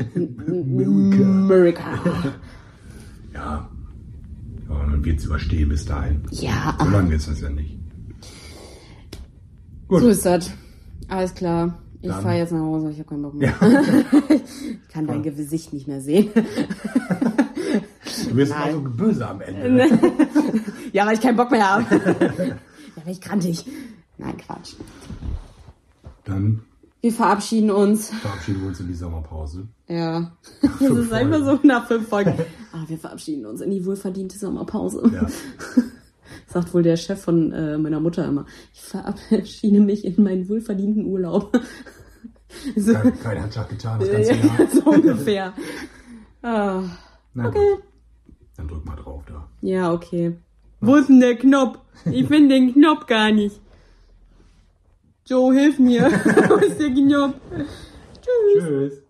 America. Ja. Aber man wird es überstehen bis dahin. Ja. So lange ist das ja nicht. Gut. So ist das. Alles klar. Ich fahre jetzt nach Hause, ich habe keinen Bock mehr. Ja. Ich kann dein Gesicht nicht mehr sehen. Du wirst mal so böse am Ende. Ja, weil ich keinen Bock mehr habe. Ja, weil ich krantig. Nein, Quatsch. Dann wir verabschieden uns in die Sommerpause. Ja. Das ist einfach so nach 5 Folgen. Wir verabschieden uns in die wohlverdiente Sommerpause. Ja. Sagt wohl der Chef von meiner Mutter immer. Ich verabschiede mich in meinen wohlverdienten Urlaub. So. Kein Handschlag getan, das ganze Jahr. So ungefähr. Na okay. Gut. Dann drück mal drauf da. Ja, okay. Was? Wo ist denn der Knopf? Ich finde den Knopf gar nicht. Joe, hilf mir. Wo ist der Knopf? Tschüss.